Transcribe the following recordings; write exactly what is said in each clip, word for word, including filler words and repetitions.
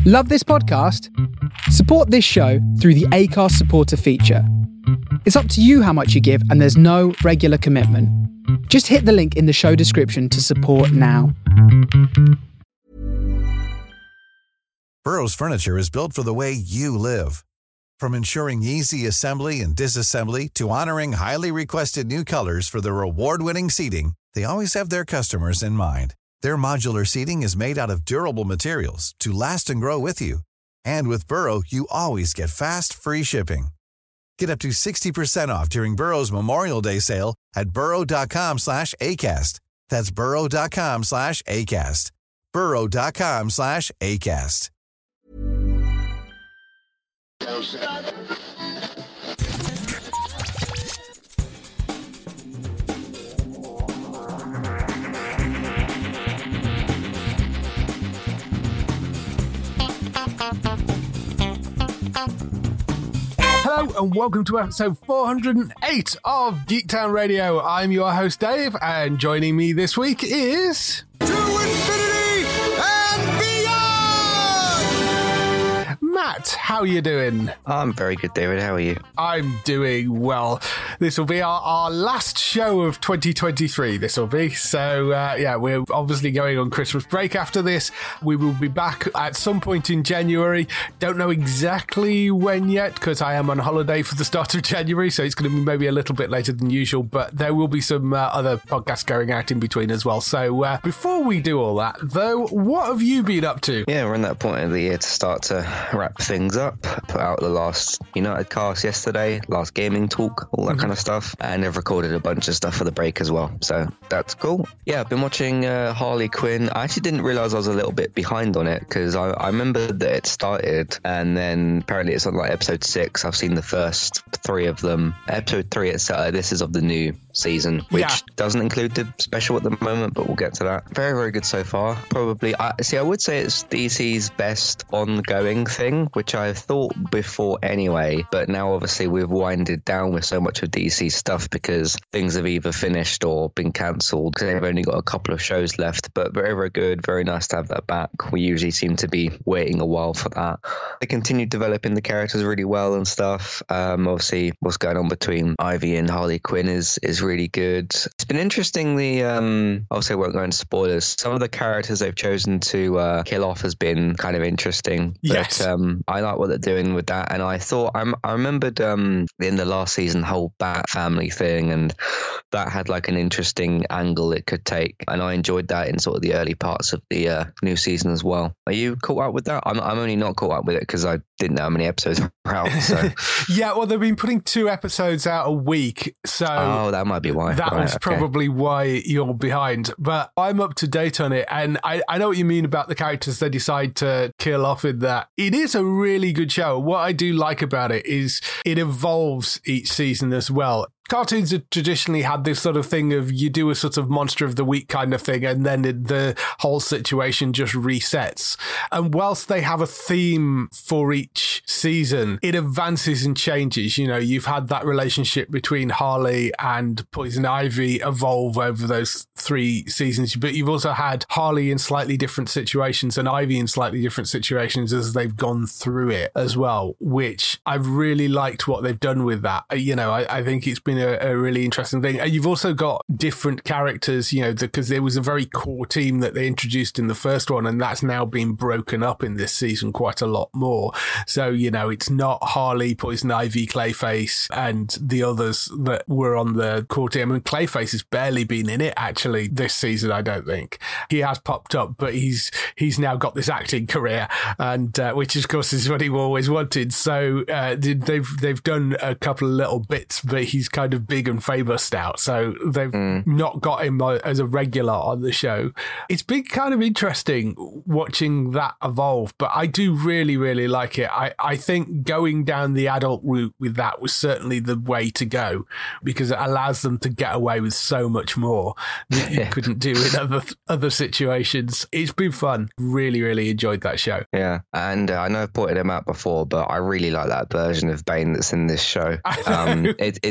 Love this podcast? Support this show through the Acast supporter feature. It's up to you how much you give, and there's no regular commitment. Just hit the link in the show description to support now. Burrow's furniture is built for the way you live. From ensuring easy assembly and disassembly to honoring highly requested new colors for their award-winning seating, they always have their customers in mind. Their modular seating is made out of durable materials to last and grow with you. And with Burrow, you always get fast, free shipping. Get up to sixty percent off during Burrow's Memorial Day sale at burrow.com slash ACAST. That's burrow.com slash ACAST. burrow.com slash ACAST. Hello and welcome to episode four hundred eight of Geektown Radio. I'm your host Dave, and joining me this week is... To infinity and beyond! Matt, how are you doing? I'm very good, David. How are you? I'm doing well. This will be our, our last show of twenty twenty-three, this will be. So, uh, yeah, we're obviously going on Christmas break after this. We will be back at some point in January. Don't know exactly when yet, because I am on holiday for the start of January, so it's going to be maybe a little bit later than usual, but there will be some uh, other podcasts going out in between as well. So, uh, before we do all that, though, what have you been up to? Yeah, we're in that point of the year to start to wrap things up. Put out the last United cast yesterday, last gaming talk, all that mm-hmm. kind of stuff, and I've recorded a bunch of stuff for the break as well, so that's cool. Yeah, I've been watching uh, Harley Quinn. I actually didn't realise I was a little bit behind on it, because I, I remember that it started, and then apparently it's on like episode six. I've seen the first three of them. Episode three, it's uh, this is of the new season, which yeah. doesn't include the special at the moment, but we'll get to that. Very, very good so far. Probably, I see, I would say it's D C's best ongoing thing, which I thought before anyway, but now obviously we've winded down with so much of D C stuff because things have either finished or been cancelled. They've only got a couple of shows left, but very, very good. Very nice to have that back. We usually seem to be waiting a while for that. They continue developing the characters really well and stuff. Um, obviously, what's going on between Ivy and Harley Quinn is is really good. It's been interesting. The um, obviously I won't go into spoilers. Some of the characters they've chosen to uh, kill off has been kind of interesting. Yes. But um, I like what they're doing with that, and I thought I'm, I remembered um, in the last season the whole Bat family thing, and that had like an interesting angle it could take, and I enjoyed that in sort of the early parts of the uh, new season as well. Are you caught up with that? I'm, I'm only not caught up with it because I didn't know how many episodes were out. So. Yeah, well, they've been putting two episodes out a week, so oh, that might be why. That right, was okay. probably why you're behind. But I'm up to date on it, and I, I know what you mean about the characters they decide to kill off in that. It is a really good show. What I do like about it is it evolves each season as well. Cartoons have traditionally had this sort of thing of you do a sort of monster of the week kind of thing, and then it, the whole situation just resets. And whilst they have a theme for each season, it advances and changes. You know, you've had that relationship between Harley and Poison Ivy evolve over those three seasons, but you've also had Harley in slightly different situations and Ivy in slightly different situations as they've gone through it as well, which I've really liked what they've done with that. You know, I, I think it's been A, a really interesting thing. And you've also got different characters, you know, because there was a very core team that they introduced in the first one, and that's now been broken up in this season quite a lot more. So, you know, it's not Harley, Poison Ivy, Clayface, and the others that were on the core team. I mean, Clayface has barely been in it, actually, this season, I don't think. He has popped up, but he's he's now got this acting career, and uh, which, of course, is what he always wanted. So uh, they've, they've done a couple of little bits, but he's kind of big and famous now, so they've mm. not got him as a regular on the show. It's been kind of interesting watching that evolve, but I do really, really like it. I, I think going down the adult route with that was certainly the way to go, because it allows them to get away with so much more that you couldn't do in other other situations. It's been fun. Really, really enjoyed that show. Yeah, and uh, I know I've pointed him out before, but I really like that version of Bane that's in this show. Um, it, it's interesting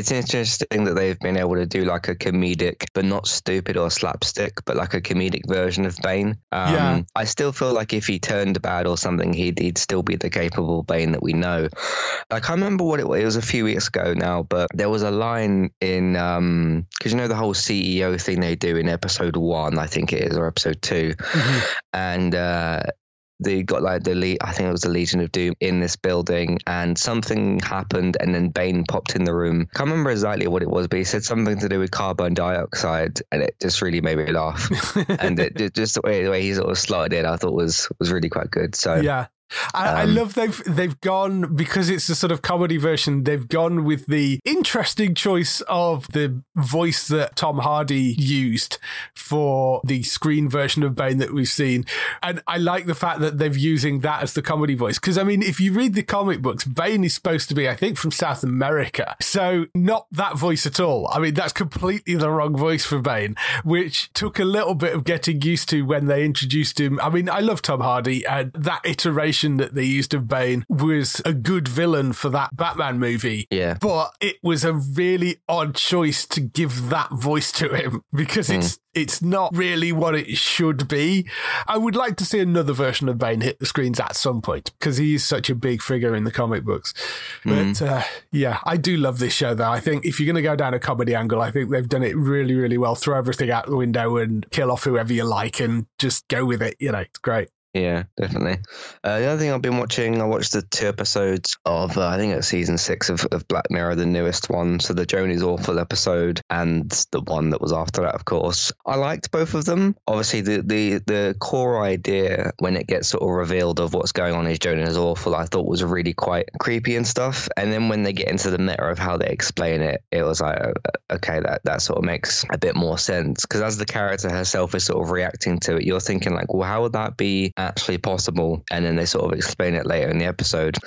interesting that they've been able to do like a comedic, but not stupid or slapstick, but like a comedic version of Bane. Um, yeah. I still feel like if he turned bad or something, he'd, he'd still be the capable Bane that we know. I can't remember what it was. It was a few weeks ago now, but there was a line in, um, because you know the whole C E O thing they do in episode one, I think it is, or episode two. Mm-hmm. And uh, they got like the le- I think it was the Legion of Doom in this building, and something happened, and then Bane popped in the room. Can't remember exactly what it was, but he said something to do with carbon dioxide, and it just really made me laugh. And it, just the way, the way he sort of slotted in, I thought was was really quite good. So yeah. I, um, I love they've they've gone, because it's a sort of comedy version, they've gone with the interesting choice of the voice that Tom Hardy used for the screen version of Bane that we've seen. And I like the fact that they're using that as the comedy voice. Because, I mean, if you read the comic books, Bane is supposed to be, I think, from South America. So not that voice at all. I mean, that's completely the wrong voice for Bane, which took a little bit of getting used to when they introduced him. I mean, I love Tom Hardy, and that iteration that they used of Bane was a good villain for that Batman movie. Yeah. But it was a really odd choice to give that voice to him, because mm. it's it's not really what it should be. I would like to see another version of Bane hit the screens at some point, because he is such a big figure in the comic books. Mm. But uh, yeah, I do love this show, though. I think if you're going to go down a comedy angle, I think they've done it really, really well. Throw everything out the window and kill off whoever you like and just go with it. You know, it's great. Yeah, definitely. Uh, the other thing I've been watching, I watched the two episodes of, uh, I think it's season six of, of Black Mirror, the newest one. So the Joni's Awful episode and the one that was after that, of course. I liked both of them. Obviously, the the, the core idea when it gets sort of revealed of what's going on is Joni's Awful, I thought was really quite creepy and stuff. And then when they get into the meta of how they explain it, it was like, okay, that, that sort of makes a bit more sense. Because as the character herself is sort of reacting to it, you're thinking like, well, how would that be actually possible? And then they sort of explain it later in the episode.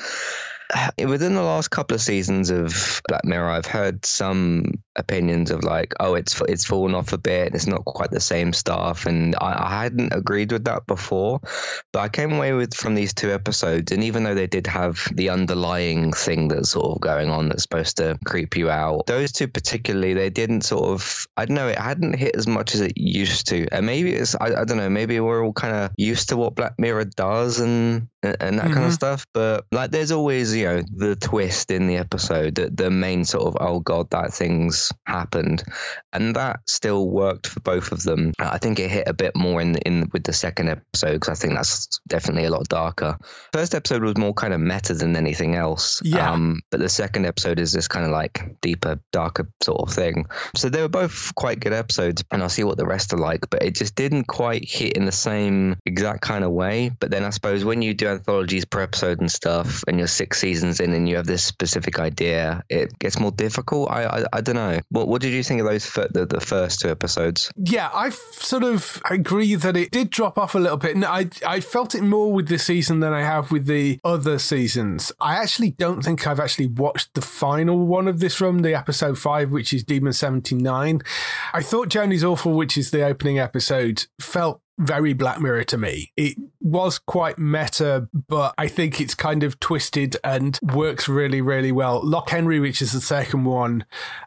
Within the last couple of seasons of Black Mirror, I've heard some opinions of like, oh, it's it's fallen off a bit. It's not quite the same stuff. And I, I hadn't agreed with that before. But I came away with from these two episodes. And even though they did have the underlying thing that's sort of going on that's supposed to creep you out, those two particularly, they didn't sort of, I don't know, it hadn't hit as much as it used to. And maybe it's, I, I don't know, maybe we're all kind of used to what Black Mirror does and and that mm-hmm. kind of stuff. But like, there's always, you know, the twist in the episode, the, the main sort of, oh God, that thing's happened. And that still worked for both of them. I think it hit a bit more in, in with the second episode, because I think that's definitely a lot darker. First episode was more kind of meta than anything else. Yeah. Um, but the second episode is this kind of like deeper, darker sort of thing. So they were both quite good episodes, and I'll see what the rest are like, but it just didn't quite hit in the same exact kind of way. But then I suppose when you do anthologies per episode and stuff, and you're six seasons in and you have this specific idea, it gets more difficult. I I, I don't know. What what did you think of those f- the, the first two episodes? Yeah, I sort of agree that it did drop off a little bit. And I I felt it more with this season than I have with the other seasons. I actually don't think I've actually watched the final one of this run, the episode five, which is Demon seventy-nine. I thought Joni's Awful, which is the opening episode, felt very Black Mirror to me. It was quite meta, but I think it's kind of twisted and works really, really well. Lock Henry, which is the second one,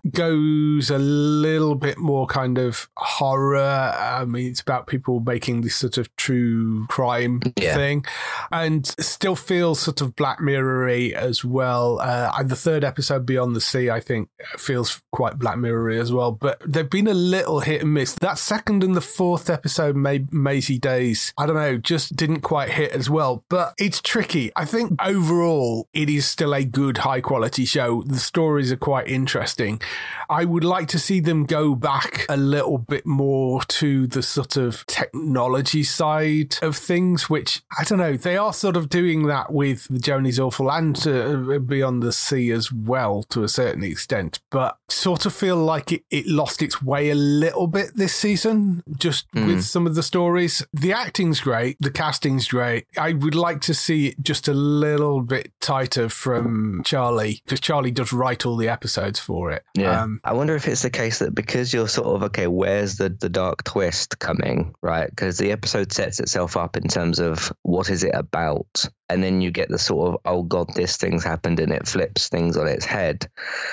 goes a little bit more kind of horror. I mean, it's about people making this sort of true crime yeah. thing, and still feels sort of Black Mirror-y as well. Uh, and the third episode, Beyond the Sea, I think feels quite Black Mirror-y as well, but they've been a little hit and miss. That second and the fourth episode may Maisie Days, I don't know, just didn't quite hit as well. But it's tricky. I think overall it is still a good, high quality show. The stories are quite interesting. I would like to see them go back a little bit more to the sort of technology side of things, which, I don't know, they are sort of doing that with the Joni's Awful and uh, Beyond the Sea as well to a certain extent, but sort of feel like it, it lost its way a little bit this season, just mm. with some of the stories. The acting's great, the casting's great. I would like to see it just a little bit tighter from Charlie, because Charlie does write all the episodes for it. Yeah. Um, I wonder if it's the case that because you're sort of, okay, where's the, the dark twist coming, right? Because the episode sets itself up in terms of what is it about? And then you get the sort of, oh God, this thing's happened, and it flips things on its head.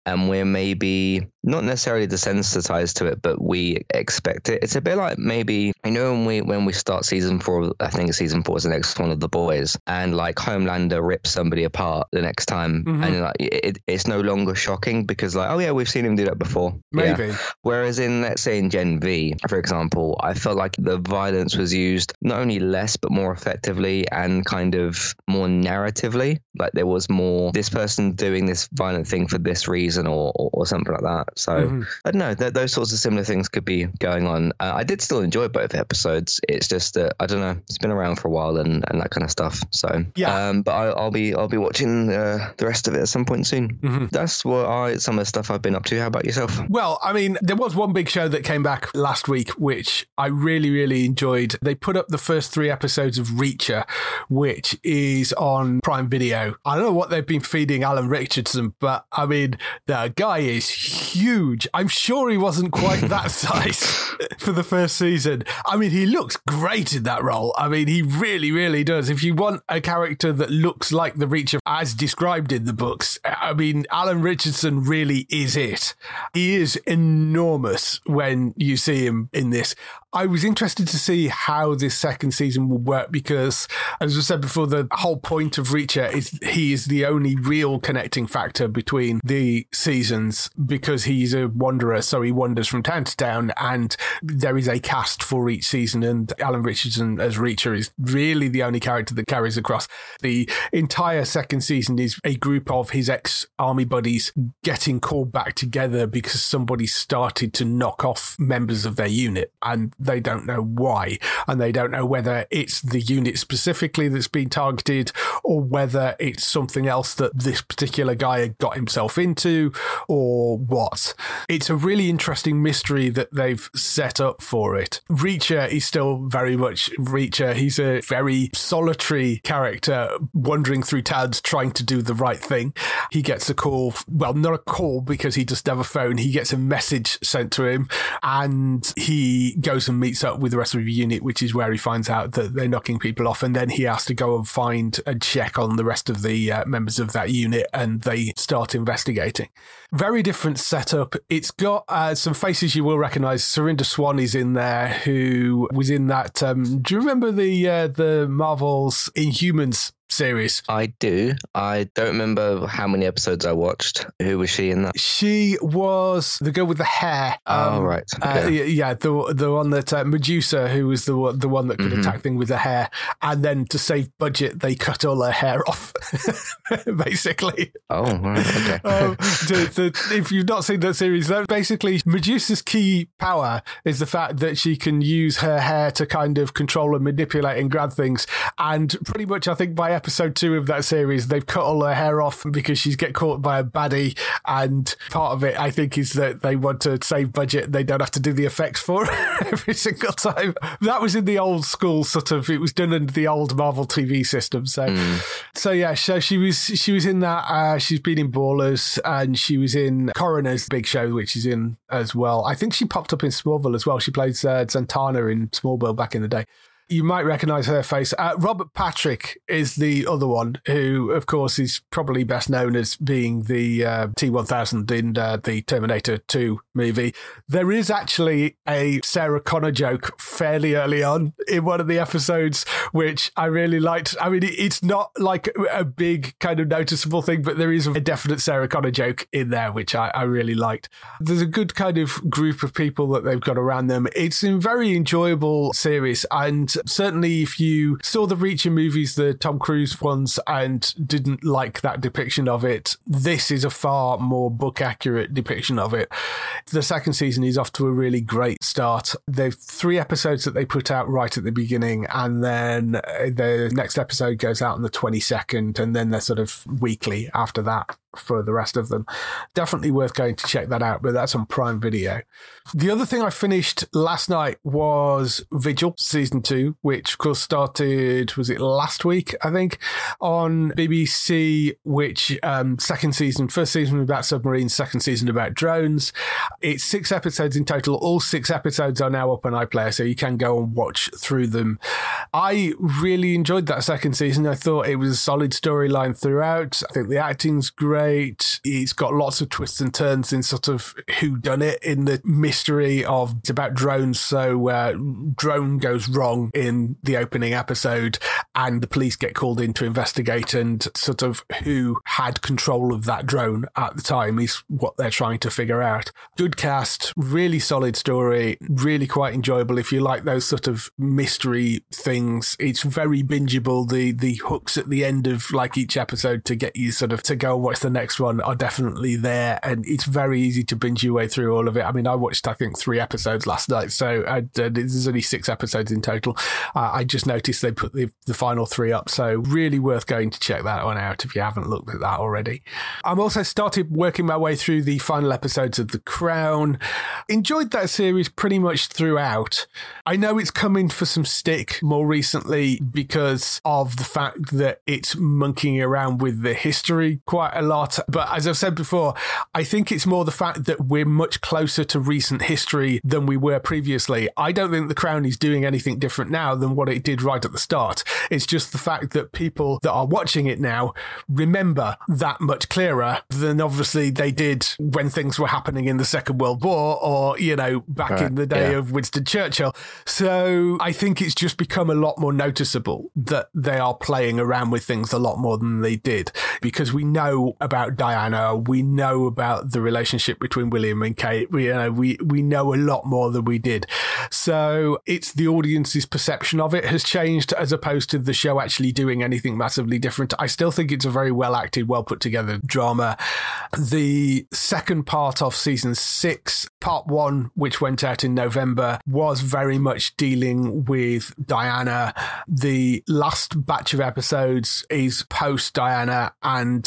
and we're maybe not necessarily desensitized to it, but we expect it. It's a bit like maybe, you know, when we when we start season four, I think season four is the next one of The Boys, and like Homelander rips somebody apart the next time, mm-hmm. and like it, it's no longer shocking because like, oh yeah, we've seen him do that before. Maybe. Yeah. Whereas in, let's say in Gen V, for example, I felt like the violence was used not only less but more effectively and kind of more narratively. Like there was more this person doing this violent thing for this reason or or, or something like that. So mm-hmm. I don't know, th- those sorts of similar things could be going on. Uh, I did still enjoy both episodes. It's just that I don't know, it's been around for a while and, and that kind of stuff. So yeah, um, but I, I'll be I'll be watching uh, the rest of it at some point soon. Mm-hmm. That's what I some of the stuff I've been up to. How about yourself? Well, I mean, there was one big show that came back last week, which I really really enjoyed. They put up the first three episodes of Reacher, which is on Prime Video. I don't know what they've been feeding Alan Richardson, but I mean, the guy is huge. I'm sure he wasn't quite that size for the first season. I mean, he looks great in that role. I mean, he really, really does. If you want a character that looks like the Reacher as described in the books, I mean, Alan Richardson really is it. He is enormous when you see him in this. I was interested to see how this second season will work because, as I said before, the whole point of Reacher is he is the only real connecting factor between the seasons because he's a wanderer, so he wanders from town to town, and there is a cast for each season, and Alan Richardson as Reacher is really the only character that carries across. The entire second season is a group of his ex-army buddies getting called back together because somebody started to knock off members of their unit, and they don't know why, and they don't know whether it's the unit specifically that's been targeted or whether it's something else that this particular guy had got himself into or what. It's a really interesting mystery that they've set up for it. Reacher is still very much Reacher. He's a very solitary character wandering through towns trying to do the right thing. He gets a call, well, not a call because he doesn't have a phone. He gets a message sent to him and he goes and meets up with the rest of the unit, which is where he finds out that they're knocking people off, and then he has to go and find and check on the rest of the uh, members of that unit, and they start investigating. Very different setup. It's got uh, some faces you will recognise. Surinder Swan is in there, who was in that. Um, do you remember the uh, the Marvel's Inhumans series? I do. I don't remember how many episodes I watched. Who was she in that? She was the girl with the hair. Um, oh, right. Okay. Uh, yeah, the the one that uh, Medusa, who was the the one that could mm-hmm. attack things with the hair, and then to save budget, they cut all her hair off, basically. Oh, right. Okay. um, to, to, if you've not seen that series, that basically Medusa's key power is the fact that she can use her hair to kind of control and manipulate and grab things, and pretty much, I think by episode two of that series, they've cut all her hair off because she's get caught by a baddie, and part of it, I think, is that they want to save budget. They don't have to do the effects for her every single time. That was in the old school sort of, it was done under the old Marvel T V system. So, mm. so yeah, so she was she was in that. Uh, she's been in Ballers, and she was in Coroner's Big Show, which is in as well. I think she popped up in Smallville as well. She played uh, Zatanna in Smallville back in the day. You might recognise her face. Uh, Robert Patrick is the other one, who, of course, is probably best known as being the uh, T one thousand in uh, the Terminator two movie. There is actually a Sarah Connor joke fairly early on in one of the episodes, which I really liked. I mean, it's not like a big kind of noticeable thing, but there is a definite Sarah Connor joke in there, which I, I really liked. There's a good kind of group of people that they've got around them. It's a very enjoyable series, and certainly if you saw the Reacher movies, the Tom Cruise ones, and didn't like that depiction of it, this is a far more book accurate depiction of it. The second season is off to a really great start. There's three episodes that they put out right at the beginning, and then the next episode goes out on the twenty-second, and then they're sort of weekly after that for the rest of them. Definitely worth going to check that out, but that's on Prime Video. The other thing I finished last night was Vigil season two, which of course started, was it last week, I think, on B B C, which um, second season, first season about submarines, second season about drones. It's six episodes in total. All six episodes are now up on iPlayer, so you can go and watch through them. I really enjoyed that second season. I thought it was a solid storyline throughout. I think the acting's great. great. It's got lots of twists and turns in sort of who done it, in the mystery of it's about drones. So uh, drone goes wrong in the opening episode and the police get called in to investigate, and sort of who had control of that drone at the time is what they're trying to figure out. Good cast, really solid story, really quite enjoyable if you like those sort of mystery things. It's very bingeable. The the hooks at the end of like each episode to get you sort of to go watch the next one are definitely there, and it's very easy to binge your way through all of it. I mean, I watched I think three episodes last night, so I, uh, there's only six episodes in total. Uh, I just noticed they put the, the final three up, so really worth going to check that one out if you haven't looked at that already. I'm also started working my way through the final episodes of The Crown. Enjoyed that series pretty much throughout. I know it's coming for some stick more recently because of the fact that it's monkeying around with the history quite a lot. But as I've said before, I think it's more the fact that we're much closer to recent history than we were previously. I don't think The Crown is doing anything different now than what it did right at the start. It's just the fact that people that are watching it now remember that much clearer than obviously they did when things were happening in the Second World War, or, you know, back right. in the day yeah. of Winston Churchill. So I think it's just become a lot more noticeable that they are playing around with things a lot more than they did, because we know about Diana, we know about the relationship between William and Kate, we, you know, we, we know a lot more than we did. So it's the audience's perception of it has changed as opposed to the show actually doing anything massively different. I still think it's a very well acted, well put together drama. The second part of season six, part one, which went out in November, was very much dealing with Diana. The last batch of episodes is post Diana and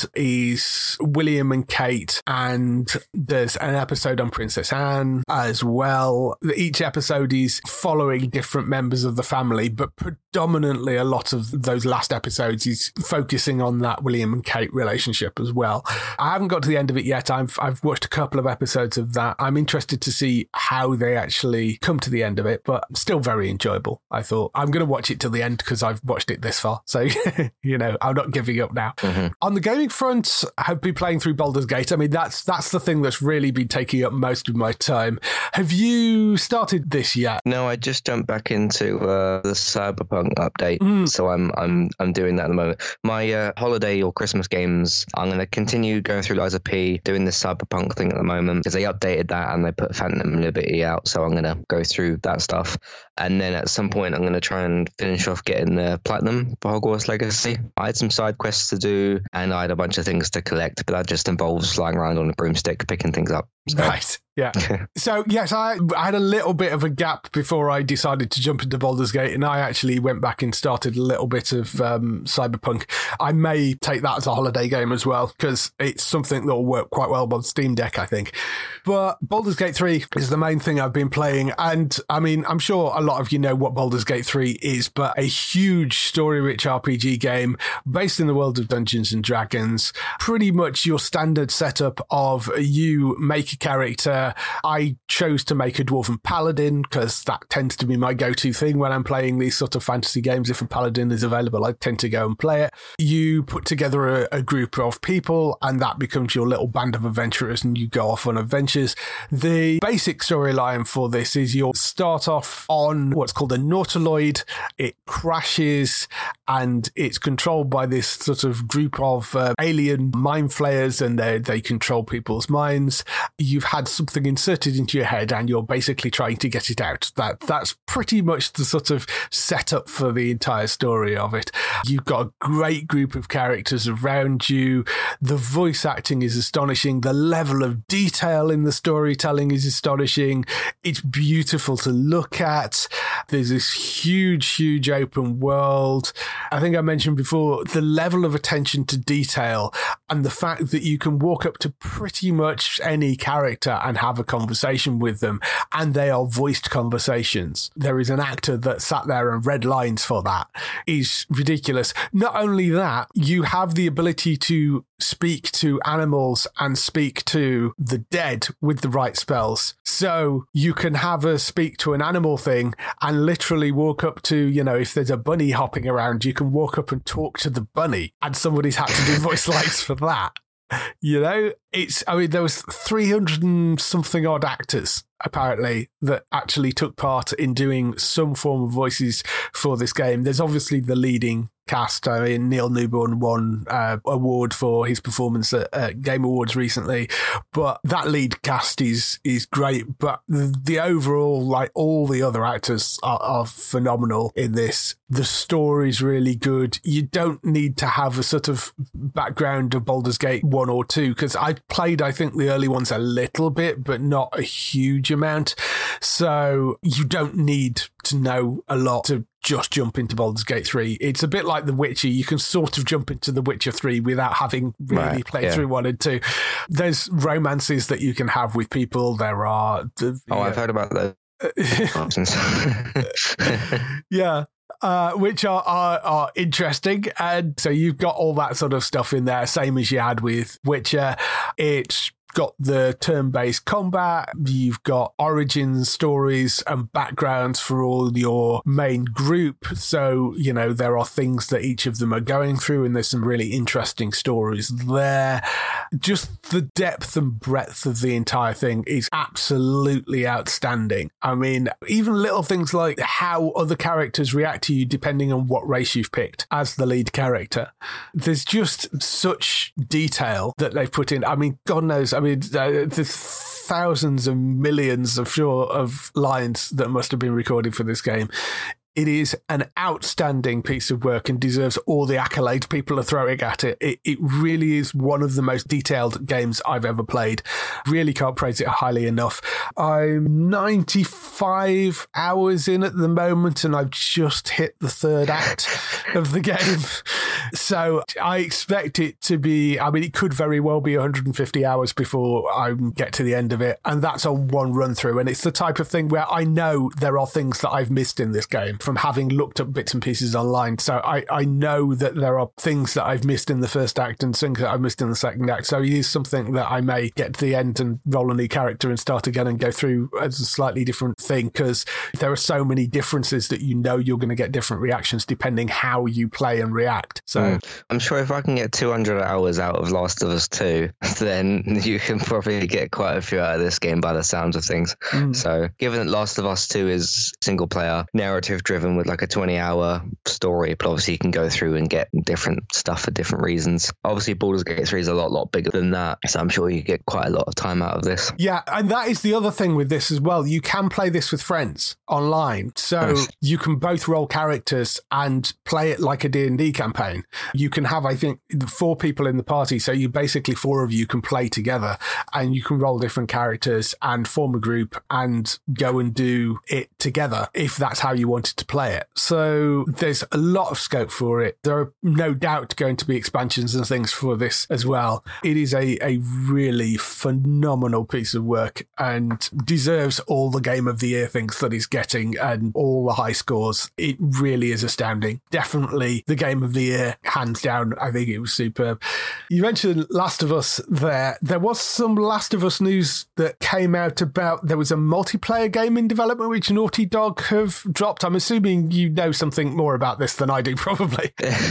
is William and Kate, and there's an episode on Princess Anne as well. Each episode is following different members of the family, but predominantly a lot of those last episodes is focusing on that William and Kate relationship as well. I haven't got to the end of it yet. I've I've watched a couple of episodes of that. I'm interested to see how they actually come to the end of it, but still very enjoyable. I thought I'm going to watch it till the end because I've watched it this far. So, you know, I'm not giving up now. Mm-hmm. On the gaming front, I've been playing through Baldur's Gate. I mean, that's that's the thing that's really been taking up most of my time. Have you started this yet? No, I just jumped back into uh, the Cyberpunk update. Mm. So I'm I'm I'm doing that at the moment. My uh, holiday or Christmas games, I'm going to continue going through Lies of P, doing this Cyberpunk thing at the moment, because they updated that and they put Phantom Liberty out. So I'm going to go through that stuff. And then at some point, I'm going to try and finish off getting the Platinum for Hogwarts Legacy. I had some side quests to do and I had a bunch of things to collect, but that just involves flying around on a broomstick, picking things up. So. Right. Yeah. So, yes, I, I had a little bit of a gap before I decided to jump into Baldur's Gate, and I actually went back and started a little bit of um, Cyberpunk. I may take that as a holiday game as well, because it's something that will work quite well on Steam Deck, I think. But Baldur's Gate three is the main thing I've been playing. And, I mean, I'm sure a lot of you know what Baldur's Gate three is, but a huge story-rich R P G game based in the world of Dungeons and Dragons. Pretty much your standard setup of you make a character. I chose to make a Dwarven Paladin because that tends to be my go-to thing when I'm playing these sort of fantasy games. If a Paladin is available, I tend to go and play it. You put together a, a group of people and that becomes your little band of adventurers and you go off on adventures. The basic storyline for this is you'll start off on what's called a Nautiloid. It crashes and it's controlled by this sort of group of uh, alien mind flayers, and they they control people's minds. You've had something inserted into your head and you're basically trying to get it out. That that's pretty much the sort of setup for the entire story of it. You've got a great group of characters around you. The voice acting is astonishing. The level of detail in the storytelling is astonishing. It's beautiful to look at. There's this huge, huge open world. I think I mentioned before the level of attention to detail and the fact that you can walk up to pretty much any character and have a conversation with them, and they are voiced conversations. There is an actor that sat there and read lines for that. Is ridiculous. Not only that, you have the ability to speak to animals and speak to the dead with the right spells. So you can have a speak to an animal thing and literally walk up to, you know, if there's a bunny hopping around, you can walk up and talk to the bunny, and somebody's had to do voice lines for that. You know, it's, I mean, there was three hundred and something odd actors, apparently, that actually took part in doing some form of voices for this game. There's obviously the leading cast. I mean, Neil Newborn won uh, award for his performance at uh, Game Awards recently, but that lead cast is is great. But the, the overall, like, all the other actors are, are phenomenal in this. The story's really good. You don't need to have a sort of background of Baldur's Gate one or two, because I played, I think, the early ones a little bit, but not a huge amount. So you don't need to know a lot to just jump into Baldur's Gate three. It's a bit like The Witcher. You can sort of jump into The Witcher three without having really right, played yeah. through one and two. There's romances that you can have with people. There are... The, oh, I've know, heard about those options. yeah. Uh, which are, are are interesting. And so you've got all that sort of stuff in there, same as you had with Witcher. It's got the turn-based combat, you've got origin stories and backgrounds for all your main group. So, you know, there are things that each of them are going through, and there's some really interesting stories there. Just the depth and breadth of the entire thing is absolutely outstanding. I mean, even little things like how other characters react to you depending on what race you've picked as the lead character. There's just such detail that they've put in. I mean, God knows, I mean, uh, there's thousands and millions, I'm sure, of lines that must have been recorded for this game. It is an outstanding piece of work and deserves all the accolades people are throwing at it. It, it really is one of the most detailed games I've ever played. Really can't praise it highly enough. I'm ninety-five hours in at the moment, and I've just hit the third act of the game. So I expect it to be, I mean, it could very well be one hundred fifty hours before I get to the end of it. And that's on one run through. And it's the type of thing where I know there are things that I've missed in this game from having looked up bits and pieces online. So I, I know that there are things that I've missed in the first act and things that I've missed in the second act. So it is something that I may get to the end and roll a new character and start again and go through as a slightly different thing, because there are so many differences that you know you're going to get different reactions depending how you play and react. So mm. I'm sure if I can get two hundred hours out of Last of Us two, then you can probably get quite a few out of this game by the sounds of things. Mm. So given that Last of Us two is single player, narrative driven, with like a twenty hour story, but obviously you can go through and get different stuff for different reasons. Obviously Baldur's Gate three is a lot lot bigger than that, so I'm sure you get quite a lot of time out of this. Yeah, and that is the other thing with this as well. You can play this with friends online, so yes. you can both roll characters and play it like a D and D campaign. You can have, I think, four people in the party, so you basically four of you can play together, and you can roll different characters and form a group and go and do it together if that's how you wanted to play it. So there's a lot of scope for it. There are no doubt going to be expansions and things for this as well. It is a, a really phenomenal piece of work and deserves all the Game of the Year things that he's getting and all the high scores. It really is astounding. Definitely the Game of the Year, hands down. I think it was superb. You mentioned Last of Us there. There was some Last of Us news that came out about there was a multiplayer game in development which Naughty Dog have dropped. I'm assuming you know something more about this than I do, probably.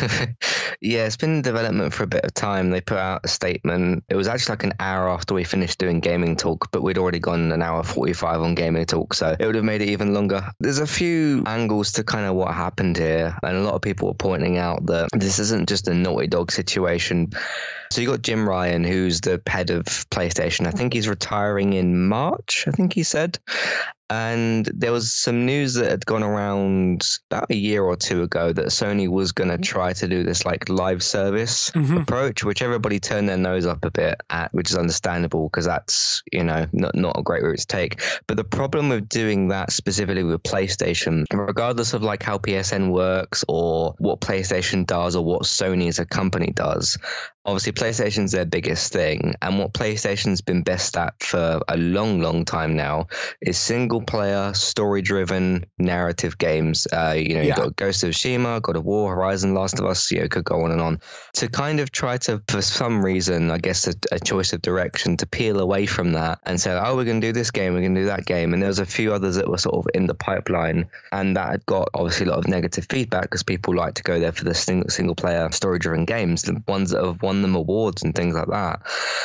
Yeah, it's been in development for a bit of time. They put out a statement. It was actually like an hour after we finished doing Gaming Talk, but we'd already gone an hour forty-five on Gaming Talk, so it would have made it even longer. There's a few angles to kind of what happened here, and a lot of people were pointing out that this isn't just a Naughty Dog situation. So you got Jim Ryan, who's the head of PlayStation. I think he's retiring in March, I think he said. And there was some news that had gone around about a year or two ago that Sony was going to try to do this like live service mm-hmm. approach, which everybody turned their nose up a bit at, which is understandable because that's, you know, not, not a great route to take. But the problem with doing that specifically with PlayStation, regardless of like how P S N works or what PlayStation does or what Sony as a company does, obviously PlayStation's their biggest thing. And what PlayStation's been best at for a long, long time now is single player, story-driven, narrative games. Uh, you know, yeah. You've got Ghost of Tsushima, God of War, Horizon, Last of Us, you know, could go on and on. To kind of try to, for some reason, I guess a, a choice of direction, to peel away from that and say, oh, we're going to do this game, we're going to do that game. And there was a few others that were sort of in the pipeline, and that had got obviously a lot of negative feedback because people like to go there for the single, single player, story-driven games. The ones that have won won them awards and things like that.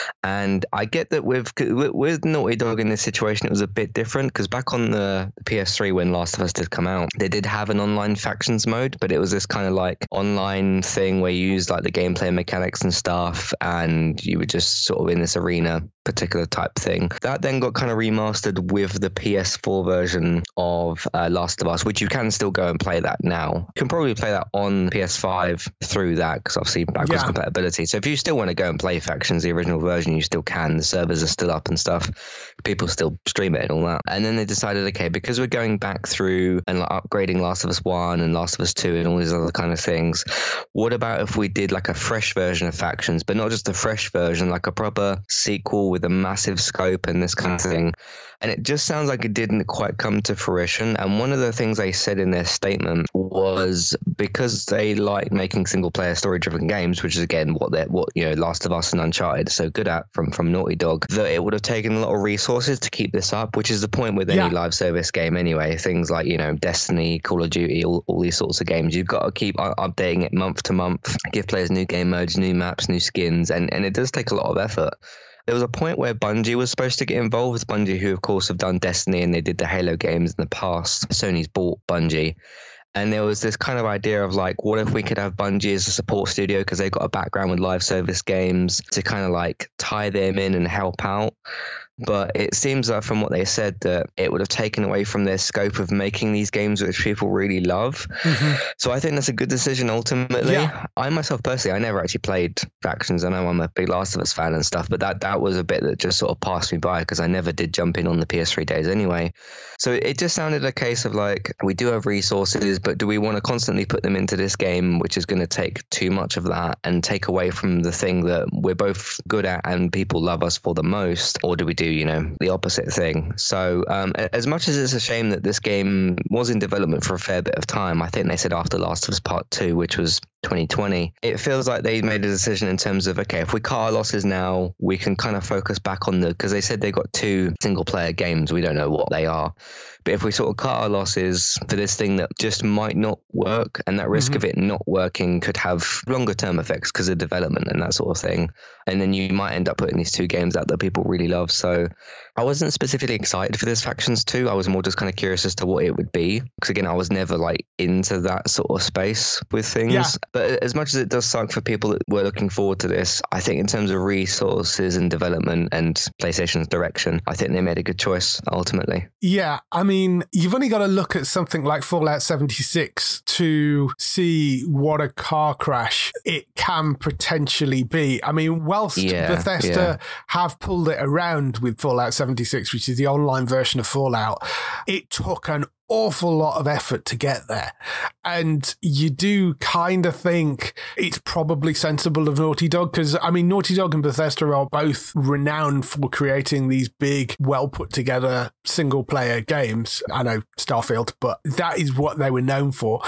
And I get that with with Naughty Dog in this situation, it was a bit different because back on the P S three when Last of Us did come out, they did have an online factions mode, but it was this kind of like online thing where you used like the gameplay mechanics and stuff, and you were just sort of in this arena particular type thing. That then got kind of remastered with the P S four version of uh, Last of Us, which you can still go and play that now. You can probably play that on P S five through that because obviously backwards yeah. compatibility. So if you still want to go and play Factions, the original version, you still can. The servers are still up and stuff. People still stream it and all that. And then they decided, okay, because we're going back through and like upgrading Last of Us one and Last of Us two and all these other kind of things, what about if we did like a fresh version of Factions, but not just a fresh version, like a proper sequel with a massive scope and this kind of thing? And it just sounds like it didn't quite come to fruition. And one of the things they said in their statement was because they like making single player story driven games, which is again what they what you know Last of Us and Uncharted are so good at from from Naughty Dog, that it would have taken a lot of resources to keep this up, which is the point with any yeah. live service game anyway. Things like, you know, Destiny, Call of Duty, all, all these sorts of games, you've got to keep updating it month to month, give players new game modes, new maps, new skins, and and it does take a lot of effort. There was a point where Bungie was supposed to get involved. Bungie, who of course have done Destiny and they did the Halo games in the past. Sony's bought Bungie. And there was this kind of idea of like, what if we could have Bungie as a support studio because they've got a background with live service games to kind of like tie them in and help out. But it seems like from what they said that it would have taken away from their scope of making these games which people really love. Mm-hmm. So I think that's a good decision ultimately. Yeah. I myself personally, I never actually played Factions. I know I'm a big Last of Us fan and stuff, but that, that was a bit that just sort of passed me by because I never did jump in on the P S three days anyway. So it just sounded a case of like, we do have resources, but do we want to constantly put them into this game, which is going to take too much of that and take away from the thing that we're both good at and people love us for the most? Or do we do, you know, the opposite thing? So um, as much as it's a shame that this game was in development for a fair bit of time, I think they said after Last of Us Part two, which was twenty twenty, it feels like they made a decision in terms of, okay, if we cut our losses now, we can kind of focus back on the, because they said they got two single player games. We don't know what they are. But if we sort of cut our losses for this thing that just might not work, and that risk mm-hmm. of it not working could have longer term effects because of development and that sort of thing, and then you might end up putting these two games out that people really love. So I wasn't specifically excited for this Factions two. I was more just kind of curious as to what it would be, because again, I was never like into that sort of space with things. Yeah. But as much as it does suck for people that were looking forward to this, I think in terms of resources and development and PlayStation's direction, I think they made a good choice ultimately. Yeah, I mean, I mean, you've only got to look at something like Fallout seventy-six to see what a car crash it can potentially be. I mean, whilst yeah, Bethesda yeah. have pulled it around with Fallout seventy-six, which is the online version of Fallout, it took an awful lot of effort to get there. And you do kind of think it's probably sensible of Naughty Dog, because, I mean, Naughty Dog and Bethesda are both renowned for creating these big, well put together single player games. I know Starfield, but that is what they were known for.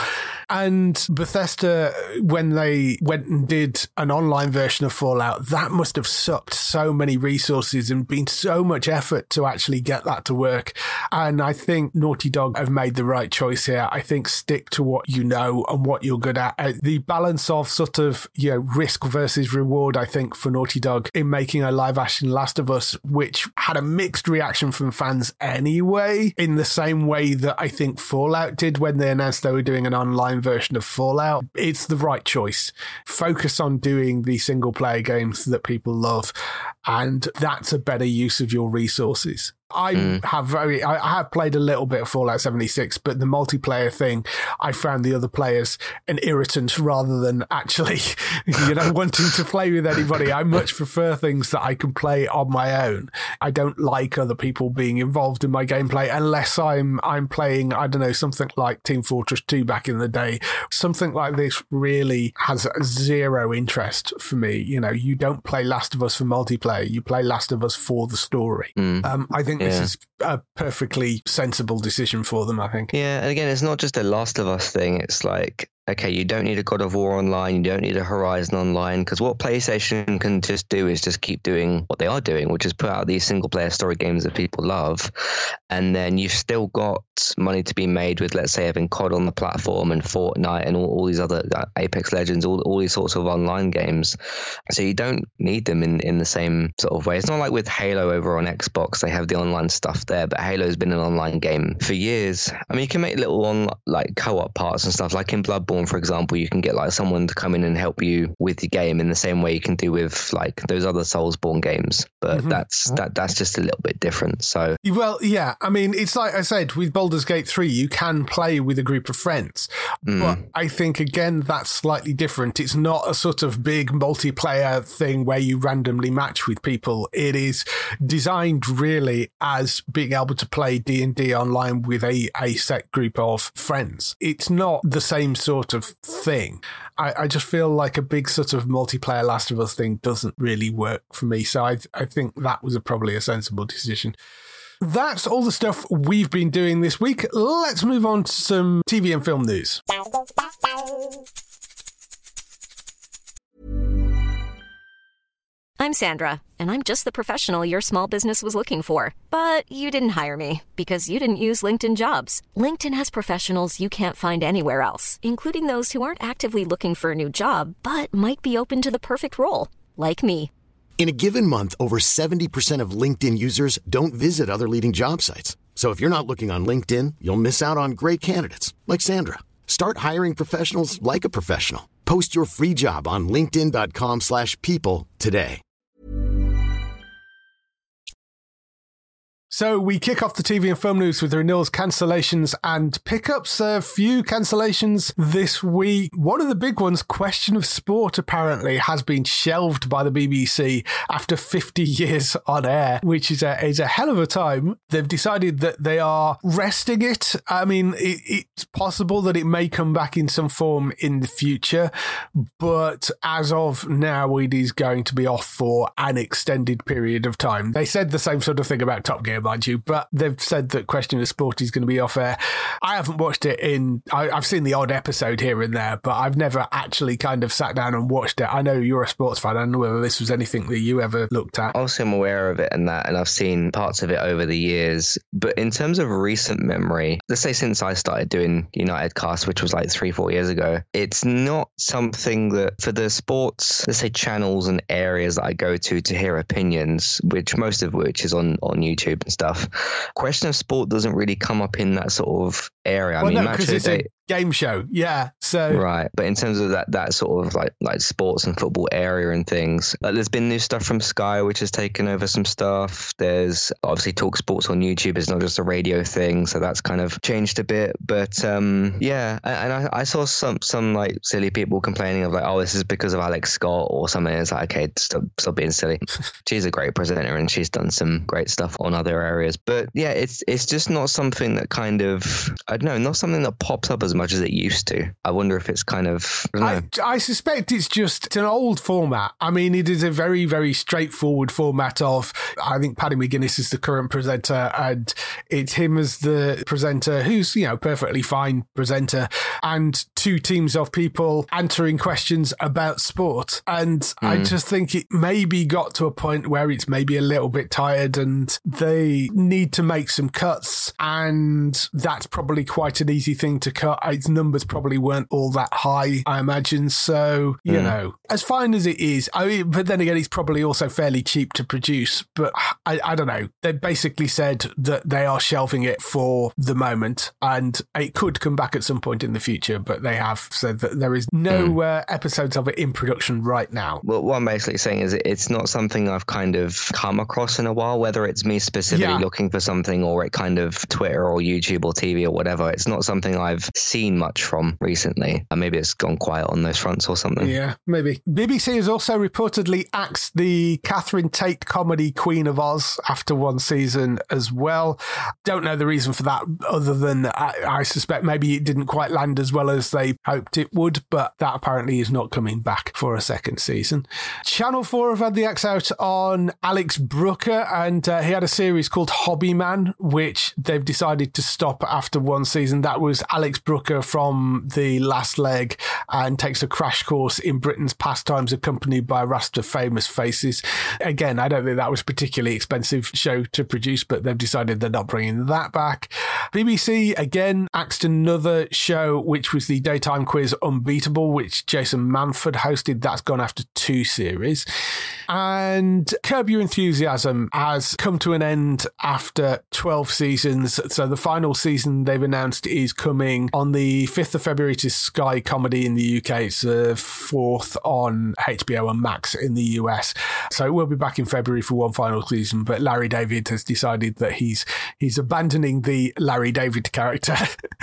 And Bethesda, when they went and did an online version of Fallout, that must have sucked so many resources and been so much effort to actually get that to work. And I think Naughty Dog have made the right choice here. I think stick to what you know and what you're good at. Uh, the balance of sort of, you know, risk versus reward, I think, for Naughty Dog in making a live action Last of Us, which had a mixed reaction from fans anyway, in the same way that I think Fallout did when they announced they were doing an online version of Fallout. It's the right choice. Focus on doing the single player games that people love, and that's a better use of your resources. I mm. have very, I have played a little bit of Fallout seventy-six, but the multiplayer thing, I found the other players an irritant rather than actually, you know, wanting to play with anybody. I much prefer things that I can play on my own. I don't like other people being involved in my gameplay unless I'm, I'm playing, I don't know, something like Team Fortress two back in the day. Something like this really has zero interest for me. You know, you don't play Last of Us for multiplayer. You play Last of Us for the story. Mm. Um, I think this yeah. is a perfectly sensible decision for them, I think. Yeah, and again, it's not just a Last of Us thing. It's like, okay, you don't need a God of War online, you don't need a Horizon online, because what PlayStation can just do is just keep doing what they are doing, which is put out these single player story games that people love. And then you've still got money to be made with, let's say, having C O D on the platform and Fortnite and all, all these other uh, Apex Legends, all, all these sorts of online games. So you don't need them in, in the same sort of way. It's not like with Halo over on Xbox, they have the online stuff there, but Halo's been an online game for years. I mean, you can make little on like co-op parts and stuff. Like in Bloodborne, for example, you can get like someone to come in and help you with the game in the same way you can do with like those other Soulsborne games. But mm-hmm. that's that that's just a little bit different. So well, yeah, I mean, it's like I said with Baldur's Gate three, you can play with a group of friends, mm. but I think again that's slightly different. It's not a sort of big multiplayer thing where you randomly match with people. It is designed really as being able to play D and D online with a, a set group of friends. It's not the same sort of thing. I, I just feel like a big sort of multiplayer Last of Us thing doesn't really work for me. So I, I think that was a, probably a sensible decision. That's all the stuff we've been doing this week. Let's move on to some T V and film news. I'm Sandra, and I'm just the professional your small business was looking for. But you didn't hire me because you didn't use LinkedIn Jobs. LinkedIn has professionals you can't find anywhere else, including those who aren't actively looking for a new job, but might be open to the perfect role, like me. In a given month, over seventy percent of LinkedIn users don't visit other leading job sites. So if you're not looking on LinkedIn, you'll miss out on great candidates like Sandra. Start hiring professionals like a professional. Post your free job on linkedin dot com slash people today. So we kick off the T V and film news with renewals, cancellations and pickups. A few cancellations this week. One of the big ones, Question of Sport, apparently has been shelved by the B B C after fifty years on air, which is a, is a hell of a time. They've decided that they are resting it. I mean, it, it's possible that it may come back in some form in the future, but as of now, it is going to be off for an extended period of time. They said the same sort of thing about Top Gear, mind you, but they've said that Question of Sport is going to be off air. I haven't watched it in, I, I've seen the odd episode here and there, but I've never actually kind of sat down and watched it. I know you're a sports fan. I don't know whether this was anything that you ever looked at. Also, I'm aware of it and that, and I've seen parts of it over the years. But in terms of recent memory, let's say since I started doing United Cast, which was like three, four years ago, it's not something that for the sports, let's say channels and areas that I go to to hear opinions, which most of which is on, on YouTube and stuff. Question of Sport doesn't really come up in that sort of area. I well, mean, no, because it's a game show, yeah. So right, but in terms of that that sort of like like sports and football area and things, like there's been new stuff from Sky, which has taken over some stuff. There's obviously Talk Sports on YouTube. It's not just a radio thing, so that's kind of changed a bit. But um, yeah, and I, I saw some some like silly people complaining of like, oh, this is because of Alex Scott or something. It's like, okay, stop stop being silly. She's a great presenter and she's done some great stuff on other areas. But yeah, it's it's just not something that kind of, I don't know, not something that pops up as much as it used to. I wonder if it's kind of, I don't know. I, I suspect it's just it's an old format. I mean, it is a very, very straightforward format of, I think Paddy McGuinness is the current presenter and it's him as the presenter who's, you know, perfectly fine presenter, and two teams of people answering questions about sport. And mm. I just think it maybe got to a point where it's maybe a little bit tired and they need to make some cuts, and that's probably quite an easy thing to cut. Its numbers probably weren't all that high, I imagine. So, you mm. know, as fine as it is, I mean, but then again, it's probably also fairly cheap to produce. But I, I don't know. They basically said that they are shelving it for the moment, and it could come back at some point in the future, but they have said that there is no mm. uh, episodes of it in production right now. Well, what I'm basically saying is it's not something I've kind of come across in a while, whether it's me specifically yeah. looking for something or it kind of Twitter or YouTube or T V or whatever. It's not something I've seen much from recently. And maybe it's gone quiet on those fronts or something. Yeah, maybe. B B C has also reportedly axed the Catherine Tate comedy Queen of Oz after one season as well. Don't know the reason for that, other than I, I suspect maybe it didn't quite land as well as they hoped it would, but that apparently is not coming back for a second season. Channel four have had the axe out on Alex Brooker, and uh, he had a series called Hobby Man, which they've decided to stop after one season. That was Alex Brooker Booker from The Last Leg and takes a crash course in Britain's pastimes accompanied by a raft of famous faces. Again, I don't think that was a particularly expensive show to produce, but they've decided they're not bringing that back. B B C, again, axed another show, which was the daytime quiz Unbeatable, which Jason Manford hosted. That's gone after two series. And Curb Your Enthusiasm has come to an end after twelve seasons. So the final season they've announced is coming on the fifth of February to Sky Comedy in the U K. It's the fourth on H B O and Max in the U S. So it will be back in February for one final season, but Larry David has decided that he's he's abandoning the Larry David character,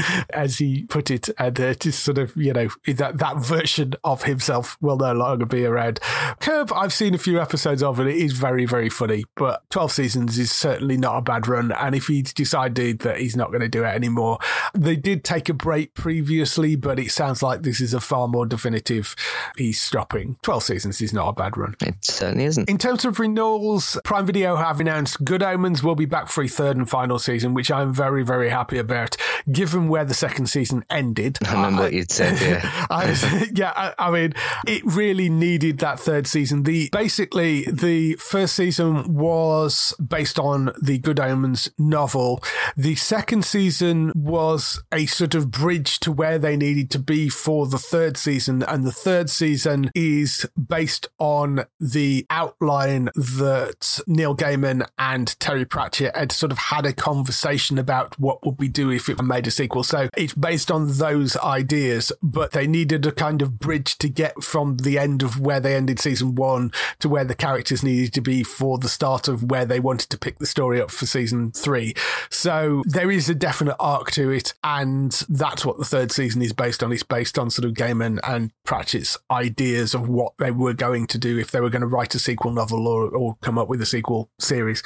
as he put it, and uh, just sort of, you know, that, that version of himself will no longer be around. Curb, I've seen a few episodes of it. It is very, very funny, but twelve seasons is certainly not a bad run. And if he's decided that he's not going to do it anymore, they did take a break previously, but it sounds like this is a far more definitive he's stopping. twelve seasons is not a bad run. It certainly isn't. In terms of renewals, Prime Video have announced Good Omens will be back for a third and final season, which I'm very, very happy about, given where the second season ended. I remember uh, what you'd said, yeah. I, yeah, I, I mean, it really needed that third season. The Basically, the first season was based on the Good Omens novel. The second season was a sort of bridge to where they needed to be for the third season, and the third season is based on the outline that Neil Gaiman and Terry Pratchett had sort of had a conversation about what would we do if it made a sequel. So it's based on those ideas, but they needed a kind of bridge to get from the end of where they ended season one to where the characters needed to be for the start of where they wanted to pick the story up for season three. So there is a definite arc to it, and that's what the third season is based on. It's based on sort of Gaiman and Pratchett's ideas of what they were going to do if they were going to write a sequel novel or, or come up with a sequel series.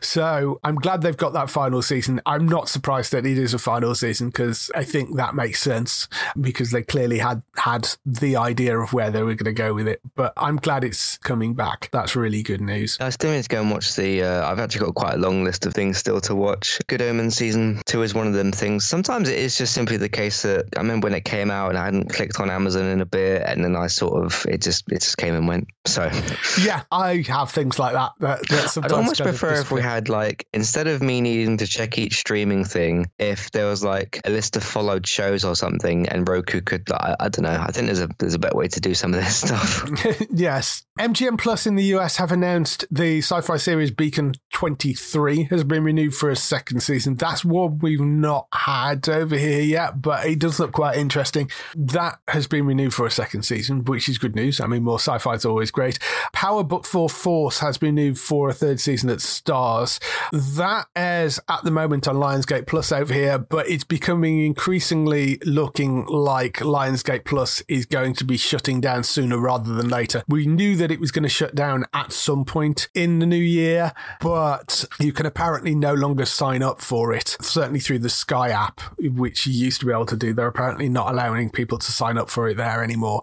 So I'm glad they've got that final season. I'm not surprised that it is a final season, because I think that makes sense, because they clearly had had the idea of where they were going to go with it. But I'm glad it's coming back. That's really good news. I still need to go and watch the uh, I've actually got quite a long list of things still to watch. Good Omens season two is one of them things. Sometimes it is just simply the case that I remember when it came out and I hadn't clicked on Amazon in a bit, and then I sort of it just it just came and went. So yeah, I have things like that. that, that sometimes I'd almost prefer if we had, like, instead of me needing to check each streaming thing, if there was like a list of followed shows or something, and Roku could, I, I don't know. I think there's a there's a better way to do some of this stuff. Yes. M G M Plus in the U S have announced the sci-fi series Beacon twenty-three has been renewed for a second season. That's what we've not had over here yet, but it does look quite interesting. That has been renewed for a second season, which is good news. I mean, more sci-fi is always great. Power Book four Force has been renewed for a third season at Stars. That airs at the moment on Lionsgate Plus over here, but it's becoming increasingly looking like Lionsgate Plus is going to be shutting down sooner rather than later. We knew that it was going to shut down at some point in the new year, but you can apparently no longer sign up for it, certainly through the Sky app, which you used to be able to do. They're apparently not allowing people to sign up for it there anymore.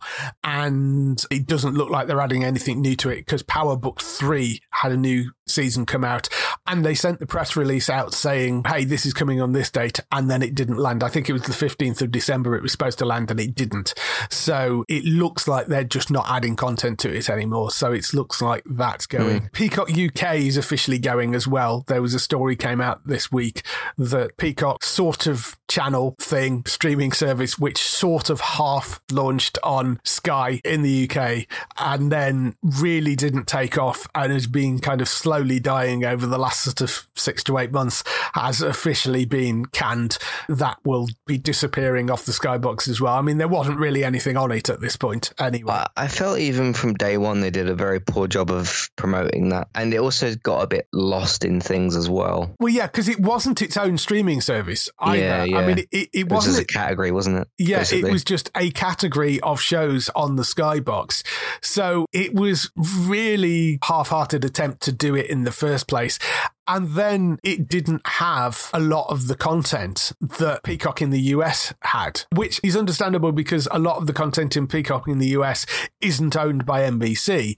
And it doesn't look like they're adding anything new to it, because Power Book three had a new season come out, and they sent the press release out saying, hey, this is coming on this date, and then it didn't land. I think it was the fifteenth of December it was supposed to land, and it didn't. So it looks like they're just not adding content to it anymore. So it looks like that's going. Mm. Peacock U K is officially going as well. There was a story came out this week that Peacock sort of channel thing, streaming service, which sort of half launched on Sky in the U K and then really didn't take off and has been kind of slowly dying over the last sort of six to eight months, has officially been canned. That will be disappearing off the Sky box as well. I mean, there wasn't really anything on it at this point anyway. I felt even from day one they did a very poor job of promoting that, and it also got a bit lost in things as well. Well, yeah, because it wasn't its own streaming service either. Yeah, yeah. I mean, it, it, it wasn't a category, wasn't it? Yeah, basically. It was just a category of shows on the Sky box. So it was really half-hearted attempt to do it in the first place. And then it didn't have a lot of the content that Peacock in the U S had, which is understandable because a lot of the content in Peacock in the U S isn't owned by N B C.